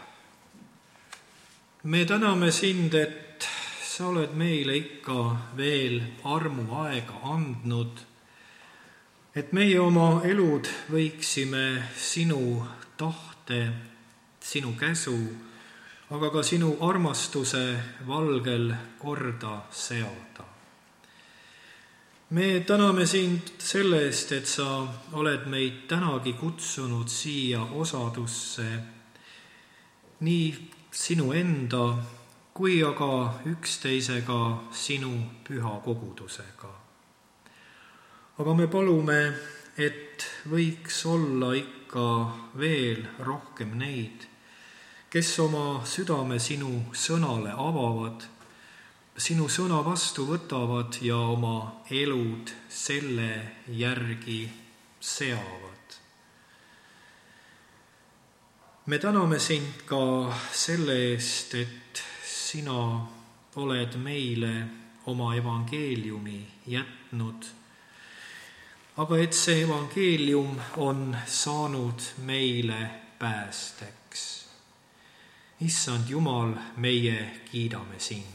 me täname sind, et sa oled meile ikka veel armuaega andnud, et meie oma elud võiksime sinu tahte, sinu käsu, aga ka sinu armastuse valgel korda seada. Me täname sind selle eest, et sa oled meid tänagi kutsunud siia osadusse nii sinu enda kui aga üksteisega sinu püha kogudusega. Aga me palume, et võiks olla ikka veel rohkem neid, kes oma südame sinu sõnale avavad, sinu sõna vastu võtavad ja oma elud selle järgi seavad. Me täname sind ka selle eest, et sina oled meile oma evangeeliumi jätnud, aga et see evangeelium on saanud meile päästeks. Issand Jumal, meie kiidame sind.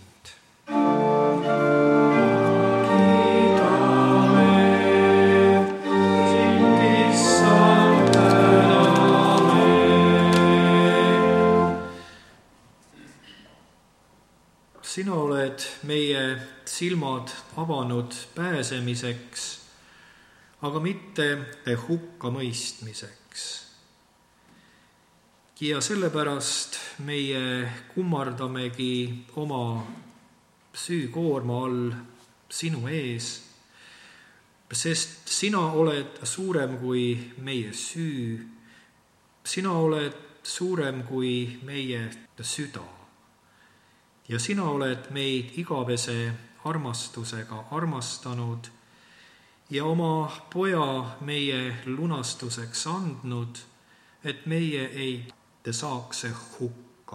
Sina oled meie silmad avanud pääsemiseks, aga mitte hukkamõistmiseks. Ja sellepärast meie kummardamegi oma süükoorma all sinu ees, sest sina oled suurem kui meie süü, sina oled suurem kui meie süda ja sina oled meid igavese armastusega armastanud ja oma poja meie lunastuseks andnud, et meie ei saaks hukka.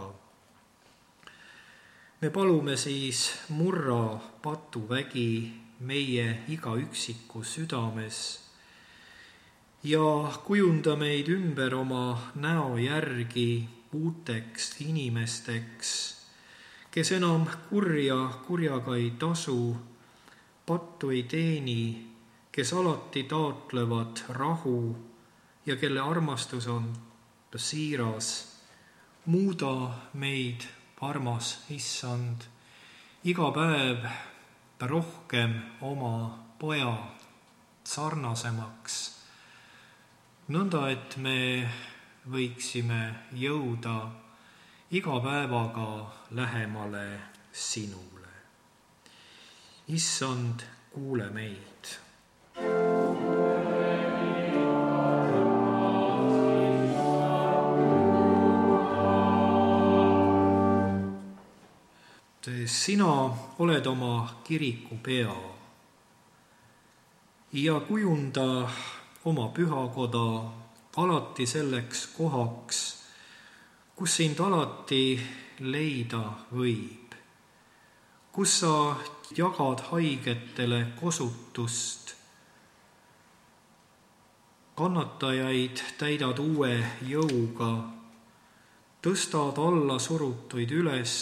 Me palume siis murra patuvägi meie iga üksiku südames ja kujunda meid ümber oma näo järgi uuteks inimesteks, kes enam kurja kurjaga ei tasu, pattu ei teeni, kes alati taotlevad rahu ja kelle armastus on siiras. Muuda meid, armas Issand, iga päev rohkem oma poja sarnasemaks, nõnda et me võiksime jõuda iga päevaga lähemale sinule. Issand, kuule meid. Sina oled oma kiriku pea ja kujunda oma pühakoda alati selleks kohaks, kus sind alati leida võib, kus sa jagad haigetele kosutust, kannatajaid täidad uue jõuga, tõstad alla surutuid üles,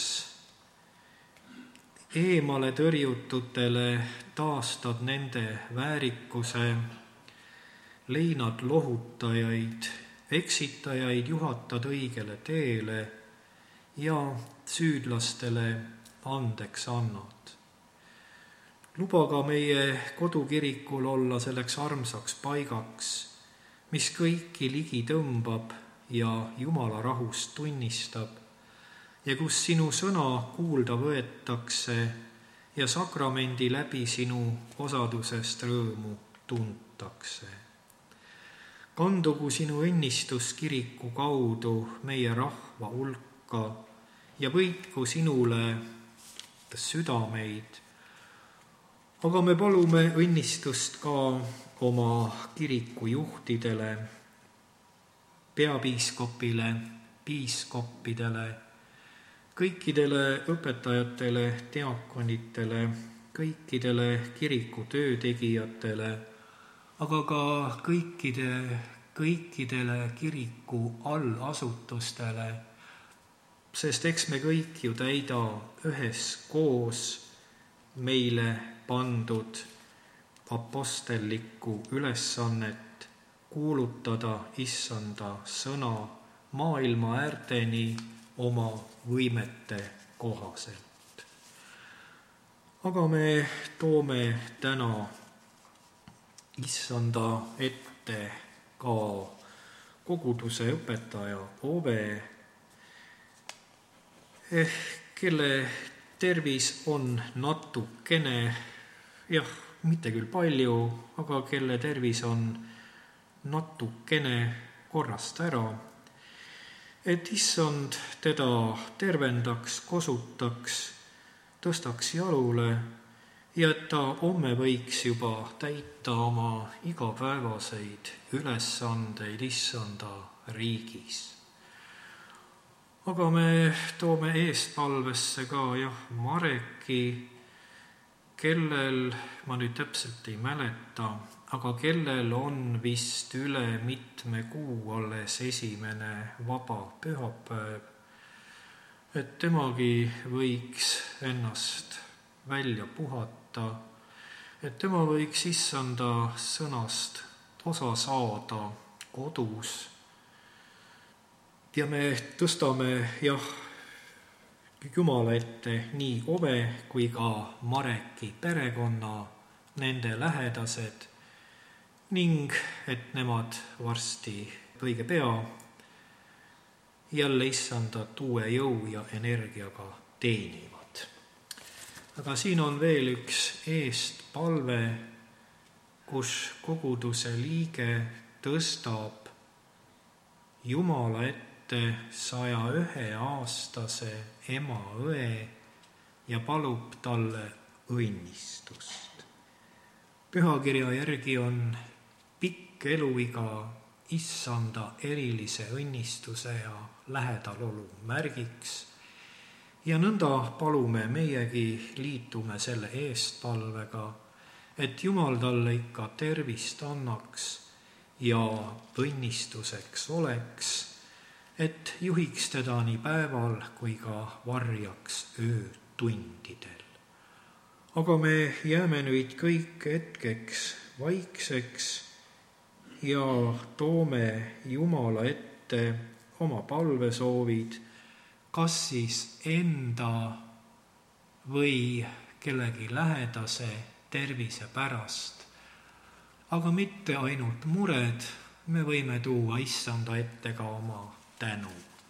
eemale tõrjututele taastad nende väärikuse, leinad lohutajaid, eksitajaid juhatad õigele teele ja süüdlastele andeks annad. Luba ka meie kodukirikul olla selleks armsaks paigaks, mis kõiki ligi tõmbab ja Jumala rahust tunnistab ja kus sinu sõna kuulda võetakse ja sakramendi läbi sinu osadusest rõõmu tuntakse. Kandugu sinu õnnistus kiriku kaudu meie rahva hulka ja võitku sinule südameid. Aga me palume õnnistust ka oma kiriku juhtidele, peapiiskopile, piiskoppidele, kõikidele õpetajatele, diakonitele, kõikidele kiriku töötegijatele, aga ka kõikide, kõikidele kiriku allasutustele, sest eks me kõik ju täida üheskoos meile pandud apostellikku ülesannet kuulutada issanda sõna maailma äärteni oma võimete kohaselt. Aga me toome täna issanda ette ka koguduse õpetaja Ove, eh, kelle tervis on natukene, jah, mitte küll palju, aga kelle tervis on natukene korrast ära, et issand teda tervendaks, kosutaks, tõstaks jalule ja et ta homme võiks juba täita oma igapäevaseid ülesandeid issanda riigis. Aga me toome eestpalvesse ka jah, Mareki, kellel, ma nüüd täpselt ei mäleta, aga kellel on vist üle mitme kuu alles esimene vaba pühapäev, et temagi võiks ennast välja puhata, et tema võiks issanda sõnast osa saada kodus. Ja me tõstame jah, Jumala ette nii Ove kui ka Mareki perekonna, nende lähedased ning et nemad varsti õige pea jälle issandat uue jõu ja energiaga teenivad. Aga siin on veel üks eestpalve, kus koguduse liige tõstab Jumala ette saja ühe aastase ema õe ja palub talle õnnistust. Pühakirja järgi on pikk eluiga issanda erilise õnnistuse ja lähedalolu märgiks ja nõnda palume meiegi liitume selle eestpalvega, et Jumal talle ikka tervist annaks ja õnnistuseks oleks, et juhiks teda nii päeval kui ka varjaks öötundidel. Aga me jääme nüüd kõik hetkeks vaikseks ja toome Jumala ette oma palvesoovid, kas siis enda või kellegi lähedase tervise pärast, aga mitte ainult mured, me võime tuua issanda ette ka oma tänu.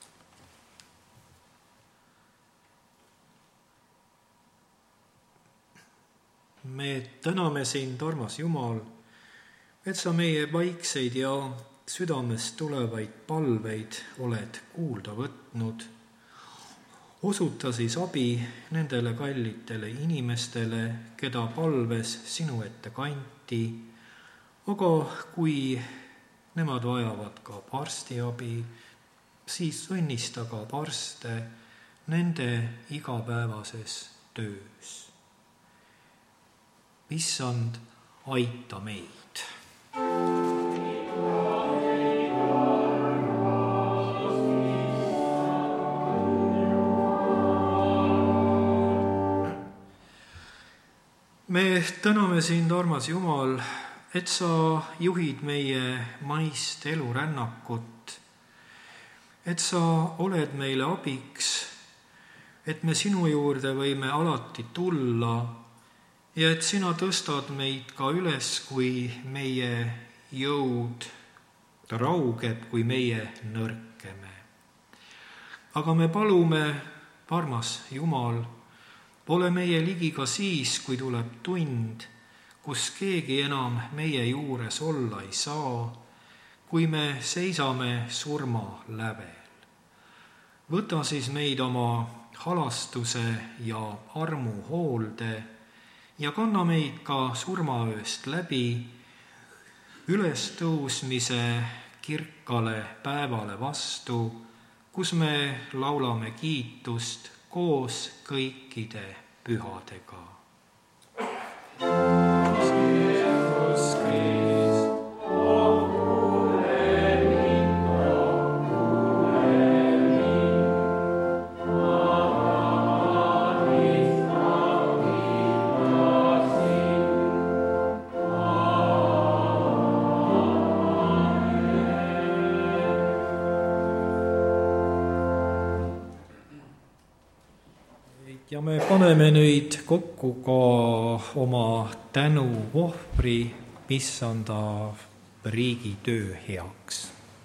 Me täname sind, armas Jumal, et sa meie vaikseid ja südamest tulevaid palveid oled kuulda võtnud. Osuta siis abi nendele kallitele inimestele, keda palves sinu ette kanti, aga kui nemad vajavad ka arstiabi, siis õnnista ka arste nende igapäevases töös. Issand, aita meid. Me täname sind, armas Jumal, et sa juhid meie maist elurännakut, et sa oled meile abiks, et me sinu juurde võime alati tulla ja et sina tõstad meid ka üles, kui meie jõud raugeb, kui meie nõrkeme. Aga me palume, armas Jumal, ole meie ligi ka siis, kui tuleb tund, kus keegi enam meie juures olla ei saa, kui me seisame surma lävel. Võta siis meid oma halastuse ja armu hoolde ja kanna meid ka surmaööst läbi ülestõusmise kirkale päevale vastu, kus me laulame kiitust koos kõikide pühadega. Ja me paneme nüüd kokku ka oma tänuohvri issanda riigi töö heaks.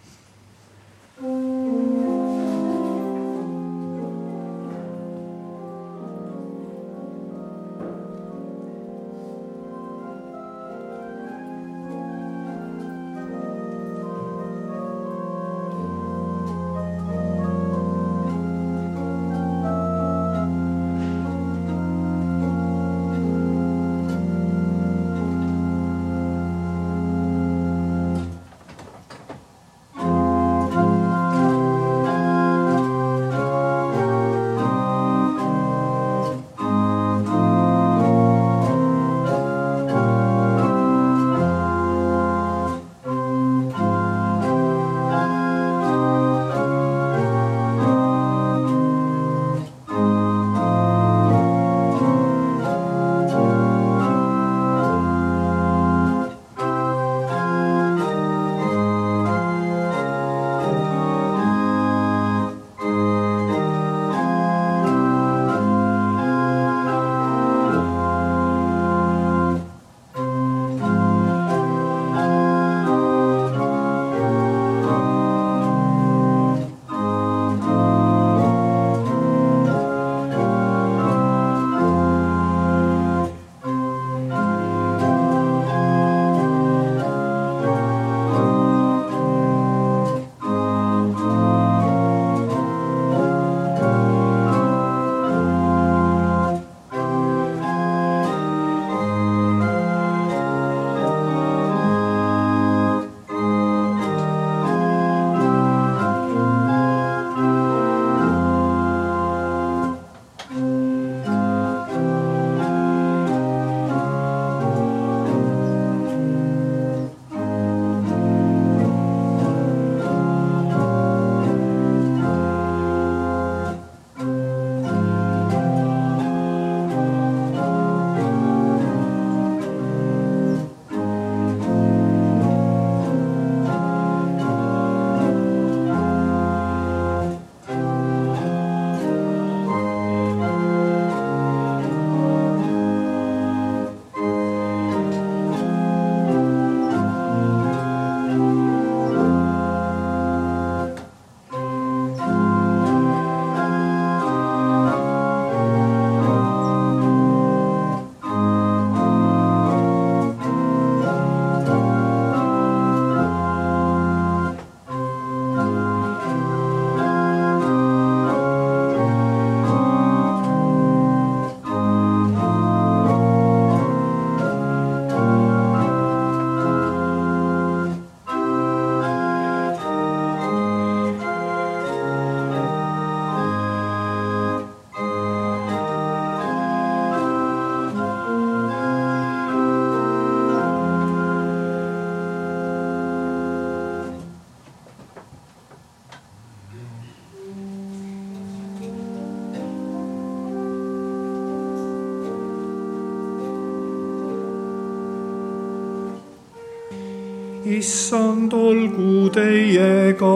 Issand olgu teiega.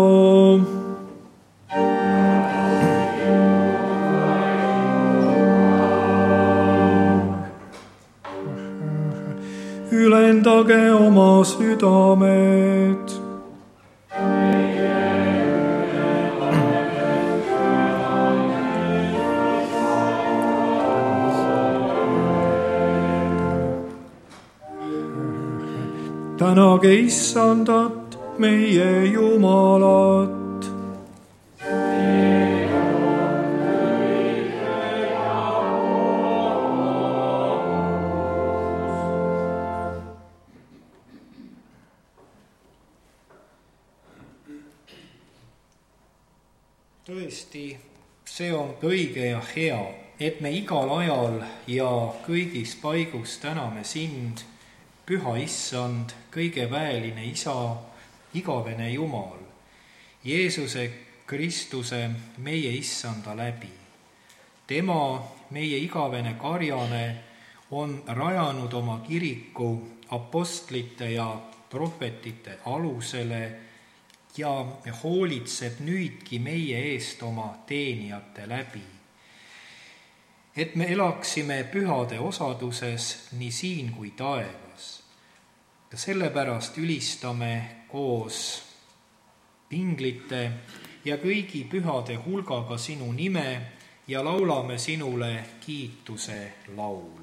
Ülendage oma südamed. tänage Issandat, meie Jumalat. Tõesti, see on õige ja hea, et me igal ajal ja kõigis paigus täname sind, Püha Issand, kõige väeline Isa, igavene Jumal, Jeesuse Kristuse, meie Issanda läbi. Tema, meie igavene karjane, on rajanud oma kiriku apostlite ja prohvetite alusele ja hoolitseb nüüdki meie eest oma teenijate läbi, et me elaksime pühade osaduses nii siin kui taevas. Ja sellepärast ülistame koos pinglite ja kõigi pühade hulgaga sinu nime ja laulame sinule kiituse laulu.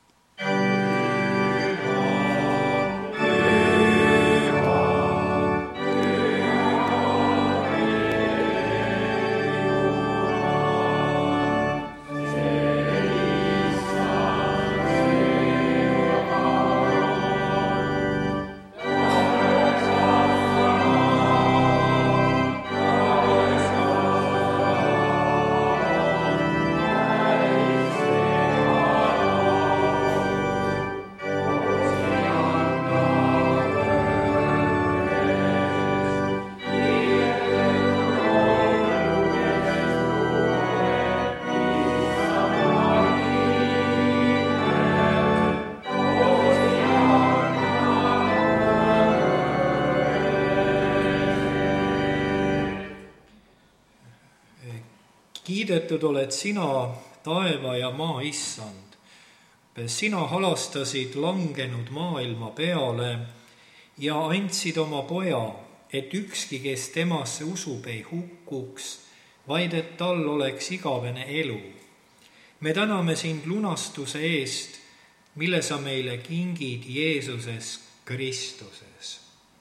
Kiidetud oled sina, taeva ja maa Issand. Sina halastasid langenud maailma peale ja andsid oma poja, et ükski, kes temasse usub, ei hukkuks, vaid et tal oleks igavene elu. Me täname sind lunastuse eest, mille sa meile kingid Jeesuses Kristuses.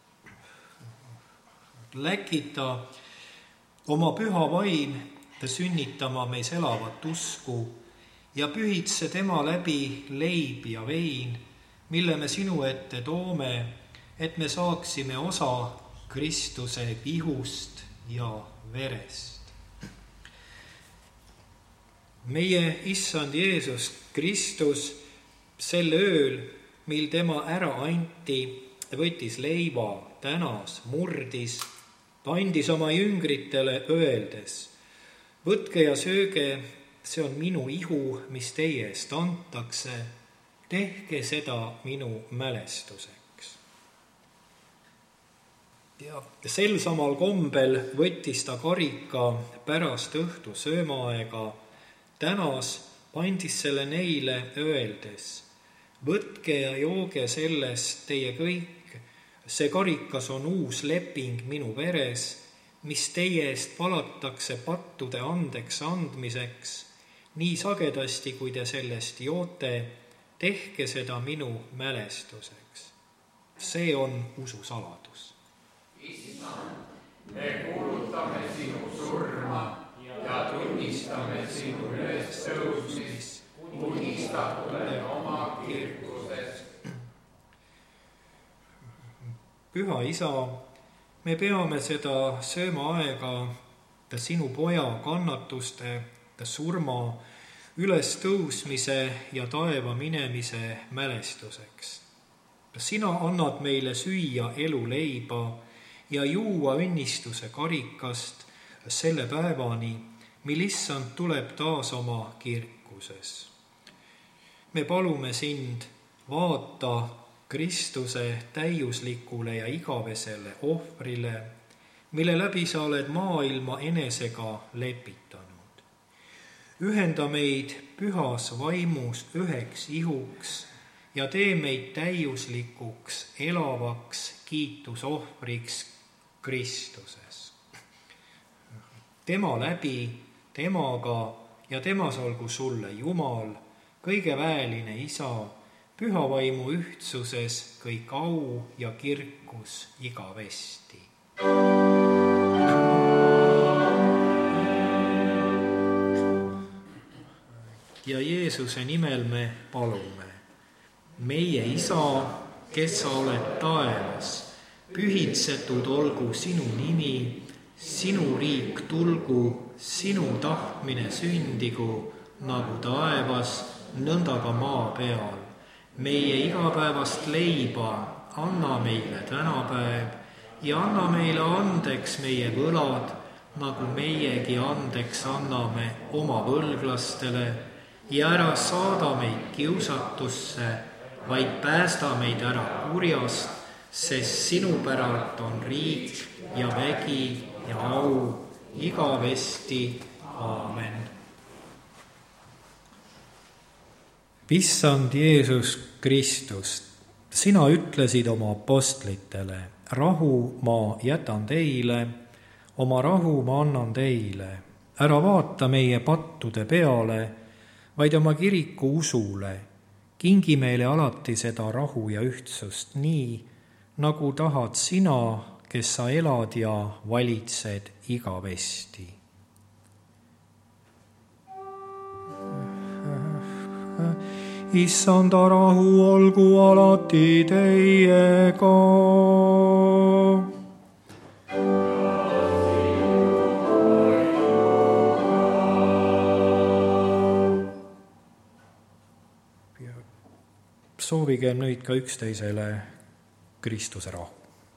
Läkita oma püha vaim sünnitama meis elavat usku ja pühitse tema läbi leib ja vein, mille me sinu ette toome, et me saaksime osa Kristuse ihust ja verest. Meie Issand Jeesus Kristus sel ööl, mil tema ära anti, võttis leiva, tänas, murdis, andis oma jüngritele öeldes: võtke ja sööge, see on minu ihu, mis teie eest antakse, tehke seda minu mälestuseks. Ja sel samal kombel võttis ta karika pärast õhtu söömaaega, tänas, andis selle neile öeldes: võtke ja jooge sellest teie kõik, see karikas on uus leping minu veres, mis teie eest palatakse pattude andeks andmiseks, nii sagedasti, kui te sellest joote, tehke seda minu mälestuseks. See on ususaladus. Issand, me kuulutame sinu surma ja tunnistame sinu ülestõusmist, kuni sa tuled oma kirkuses. Püha Isa, me peame seda söömaaega sinu poja kannatuste, surma, ülestõusmise ja taeva minemise mälestuseks. Sina annad meile süüa eluleiba ja juua õnnistuse karikast selle päevani, mil Issand tuleb taas oma kirkuses. Me palume sind, vaata Kristuse täiuslikule ja igavesele ohvrile, mille läbi sa oled maailma enesega lepitanud. Ühenda meid pühas vaimus üheks ihuks ja tee meid täiuslikuks, elavaks kiitusohvriks Kristuses. Tema läbi, temaga ja temas olgu sulle Jumal, kõige väeline Isa, pühavaimu ühtsuses kõik au ja kirkus igavesti. Ja Jeesuse nimel me palume. Meie Isa, kes sa oled taevas, pühitsetud olgu sinu nimi, sinu riik tulgu, sinu tahtmine sündigu, nagu taevas, nõnda ka maa peal. Meie igapäevast leiba anna meile tänapäev ja anna meile andeks meie võlad, nagu meiegi andeks anname oma võlglastele ja ära saada meid kiusatusse, vaid päästa meid ära kurjast, sest sinu päralt on riik ja vägi ja au igavesti. Aamen. Issand Jeesus Kristus, sina ütlesid oma apostlitele, rahu ma jätan teile, oma rahu ma annan teile. Ära vaata meie pattude peale, vaid oma kiriku usule. Kingi meile alati seda rahu ja ühtsust nii, nagu tahad sina, kes sa elad ja valitsed igavesti. Issanda rahu olgu alati teiega. Soovige nüüd ka üksteisele Kristuse rahu.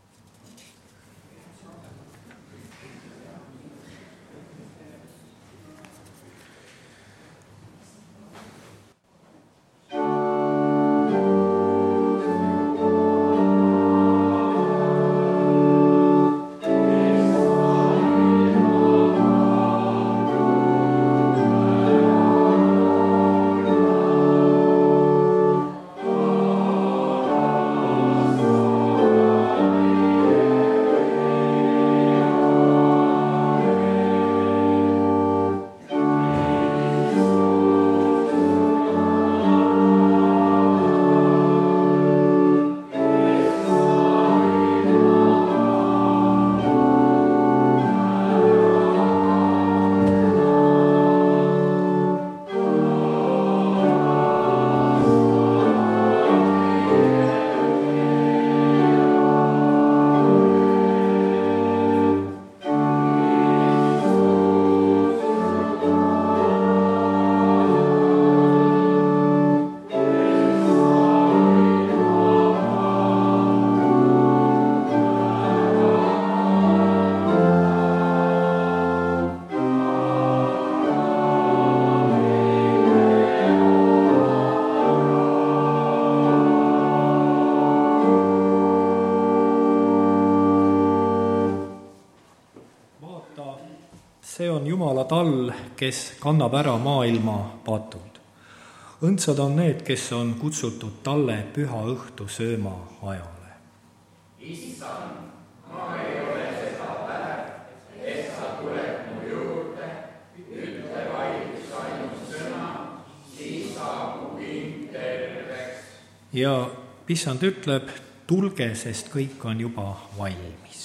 See on Jumala tall, kes kannab ära maailma patud. Õndsad on need, kes on kutsutud talle püha õhtu sööma ajale. Issand, ma ei ole seda väärt, et sa tuled mu juurde, ütle vaid üks ainus sõna, siis saab mu hing terveks. Ja issand ütleb, tulge, sest kõik on juba valmis.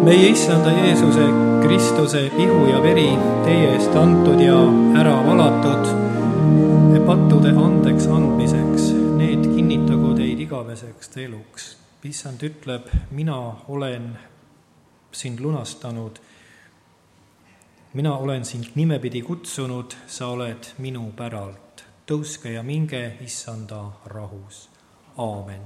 meie issanda Jeesuse Kristuse ihu ja veri teie eest antud ja ära valatud pattude andeks andmiseks, need kinnitagu teid igaveseks eluks. Issand ütleb, mina olen sind lunastanud, mina olen sind nimepidi kutsunud, sa oled minu päralt. Tõuske ja minge issanda rahus. Aamen.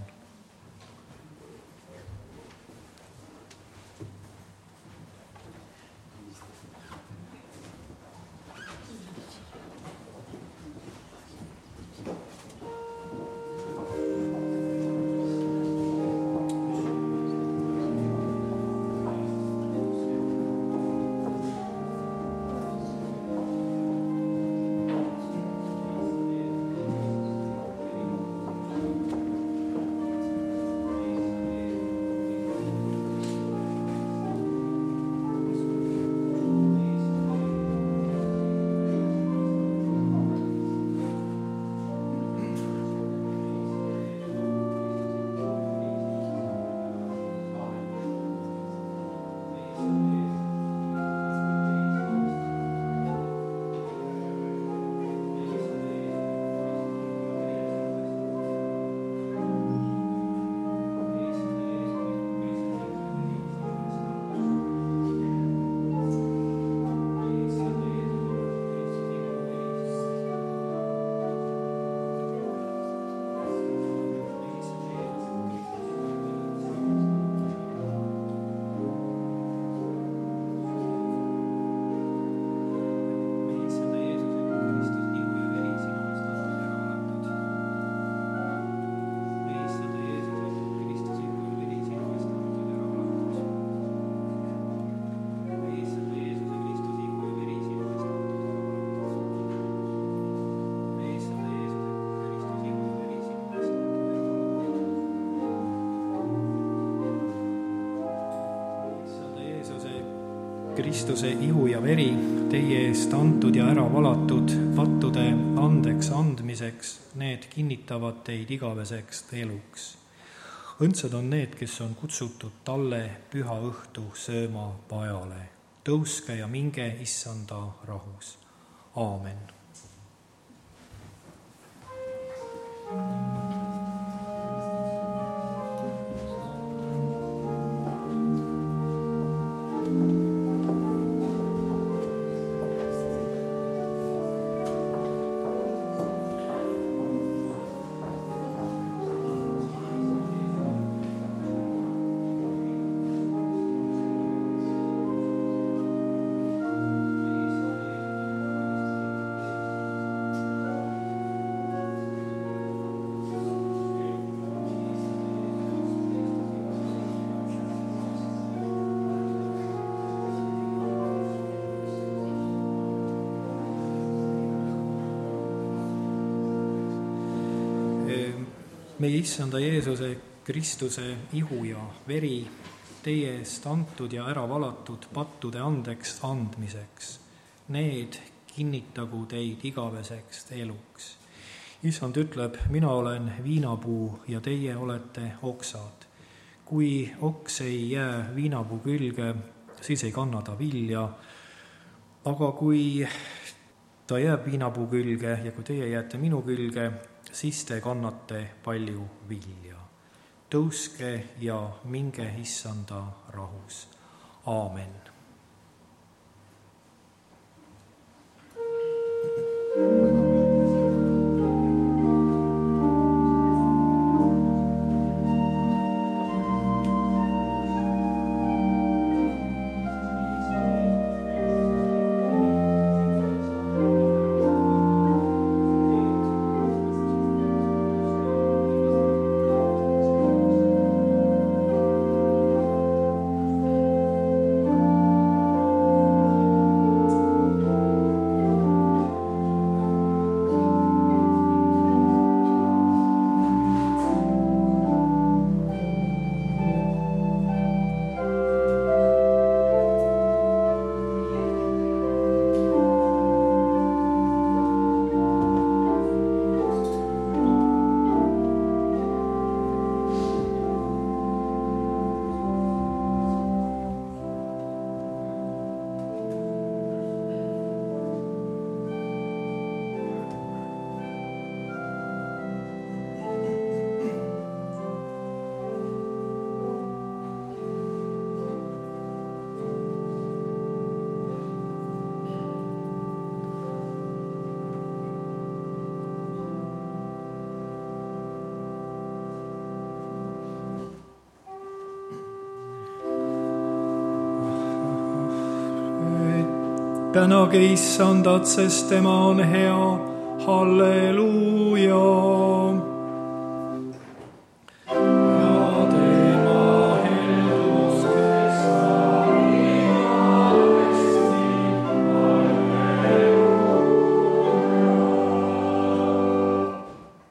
Kristuse ihu ja veri teie eest antud ja ära valatud pattude andeks andmiseks, need kinnitavad teid igaveseks eluks. Õndsad on need, kes on kutsutud talle püha õhtu söömapajale. Tõuske ja minge issanda rahus. Aamen. Meie issanda Jeesuse Kristuse ihu ja veri teie eest antud ja ära valatud pattude andeks andmiseks, need kinnitagu teid igaveseks eluks. Issand ütleb, mina olen viinapuu ja teie olete oksad. Kui oks ei jää viinapuu külge, siis ei kanna ta vilja, aga kui ta jääb viinapuu külge ja kui teie jääte minu külge, siis te kannate palju vilja. Tõuske ja minge issanda rahus. Aamen. Thank you. tänage Issandat, sest tema on hea, halleluuja. Ja tema heldus kestab igavesti, halleluuja.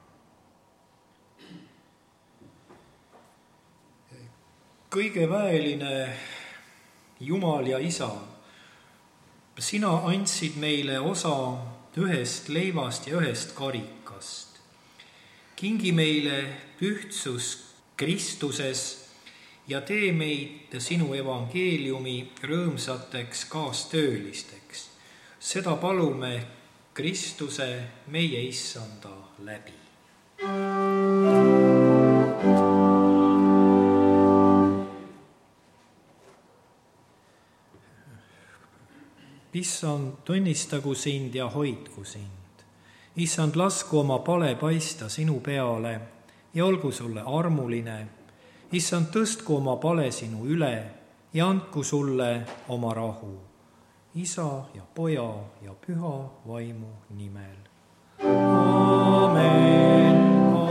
Kõige väeline Jumal ja Isa, sina andsid meile osa ühest leivast ja ühest karikast. Kingi meile ühtsus Kristuses ja tee meid sinu evangeeliumi rõõmsateks kaastöölisteks. Seda palume Kristuse, meie Issanda läbi. Issand, tunnistagu sind ja hoidku sind. Issand, lasku oma pale paista sinu peale ja olgu sulle armuline. Issand, tõstku oma pale sinu üle ja andku sulle oma rahu. Isa ja Poja ja Püha Vaimu nimel. Aamen.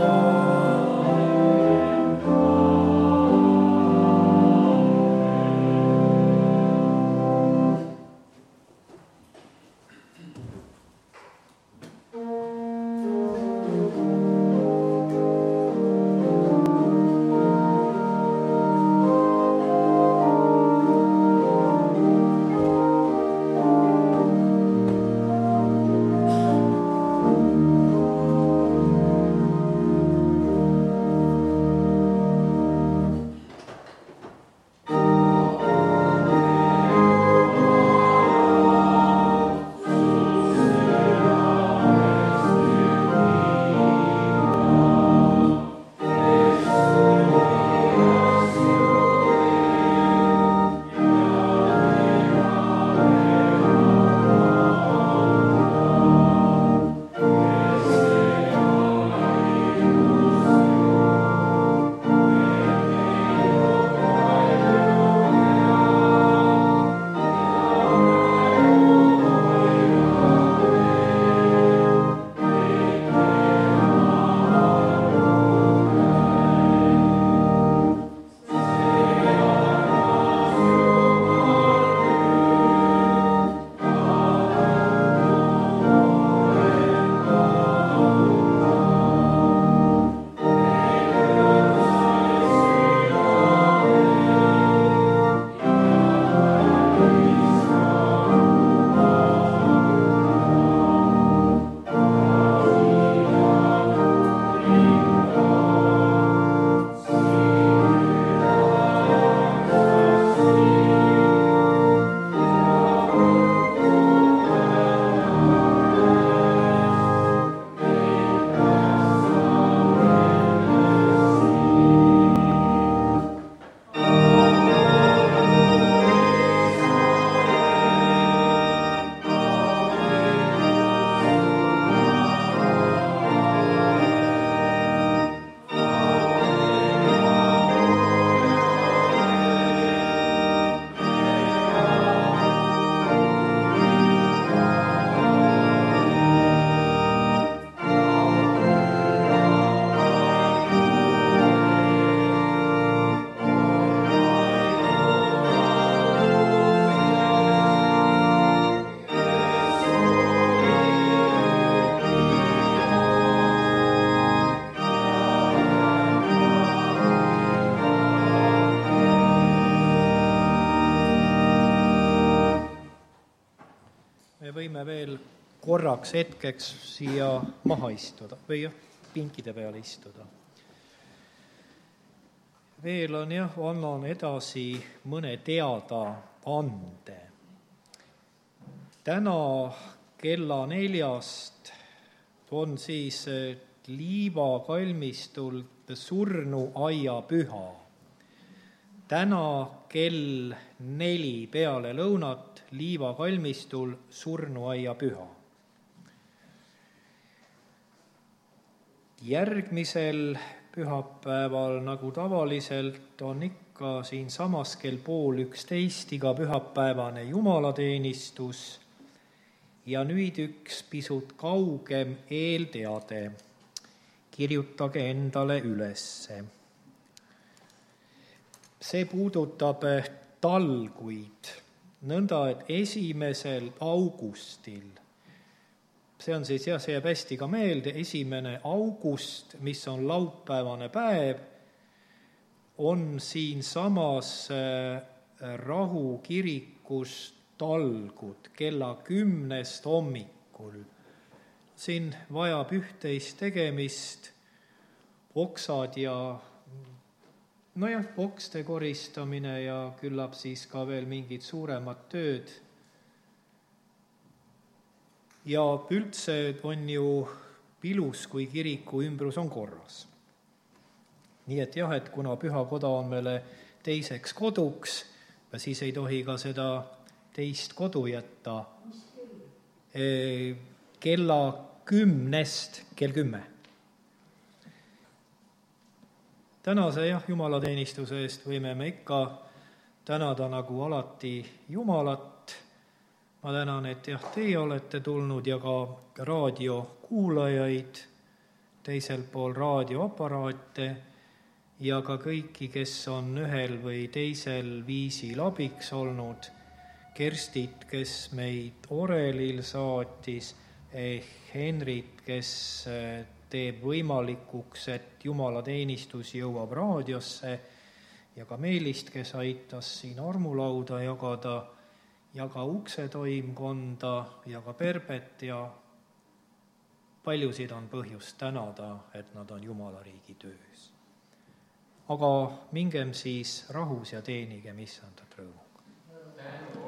Võime veel korraks hetkeks siia maha istuda või jah, pinkide peale istuda. Veel on jah, annan edasi mõne teadaande. Täna kella neljast on siis Liiva kalmistul surnuaiapüha. Täna kell neli peale lõunat Liiva kalmistul surnuaiapüha. Järgmisel pühapäeval, nagu tavaliselt, on ikka siinsamas kell pool üksteist iga pühapäevane jumalateenistus Ja nüüd üks pisut kaugem eelteade. Kirjutage endale ülesse. See puudutab talguid, nõnda et esimesel augustil, see on siis jah, see jääb hästi ka meelde, esimene august, mis on laupäevane päev, on siinsamas Rahu kirikus talgud kella kümnest hommikul. Siin vajab üht-teist tegemist, oksad ja nojah, okste koristamine ja küllap siis ka veel mingid suuremad tööd. Ja üldse on ju ilus, kui kiriku ümbrus on korras. Nii et jah, et kuna pühakoda on meile teiseks koduks, siis ei tohi ka seda teist kodu jätta kella kümnest, kell kümme. Tänase jah, jumalateenistuse eest võime me ikka tänada nagu alati Jumalat. Ma tänan, et jah, teie olete tulnud ja ka raadiokuulajaid, teisel pool raadioaparaate ja ka kõiki, kes on ühel või teisel viisil abiks olnud. Kerstit, kes meid orelil saatis, Henrit, kes teeb võimalikuks, et jumalateenistus jõuab raadiosse ja ka Meelist, kes aitas siin armulauda jagada ja ka uksetoimkonda ja ka Perbet ja paljusid on põhjust tänada, et nad on Jumala riigi töös. Aga mingem siis rahus ja teenigem issandat rõõmuga.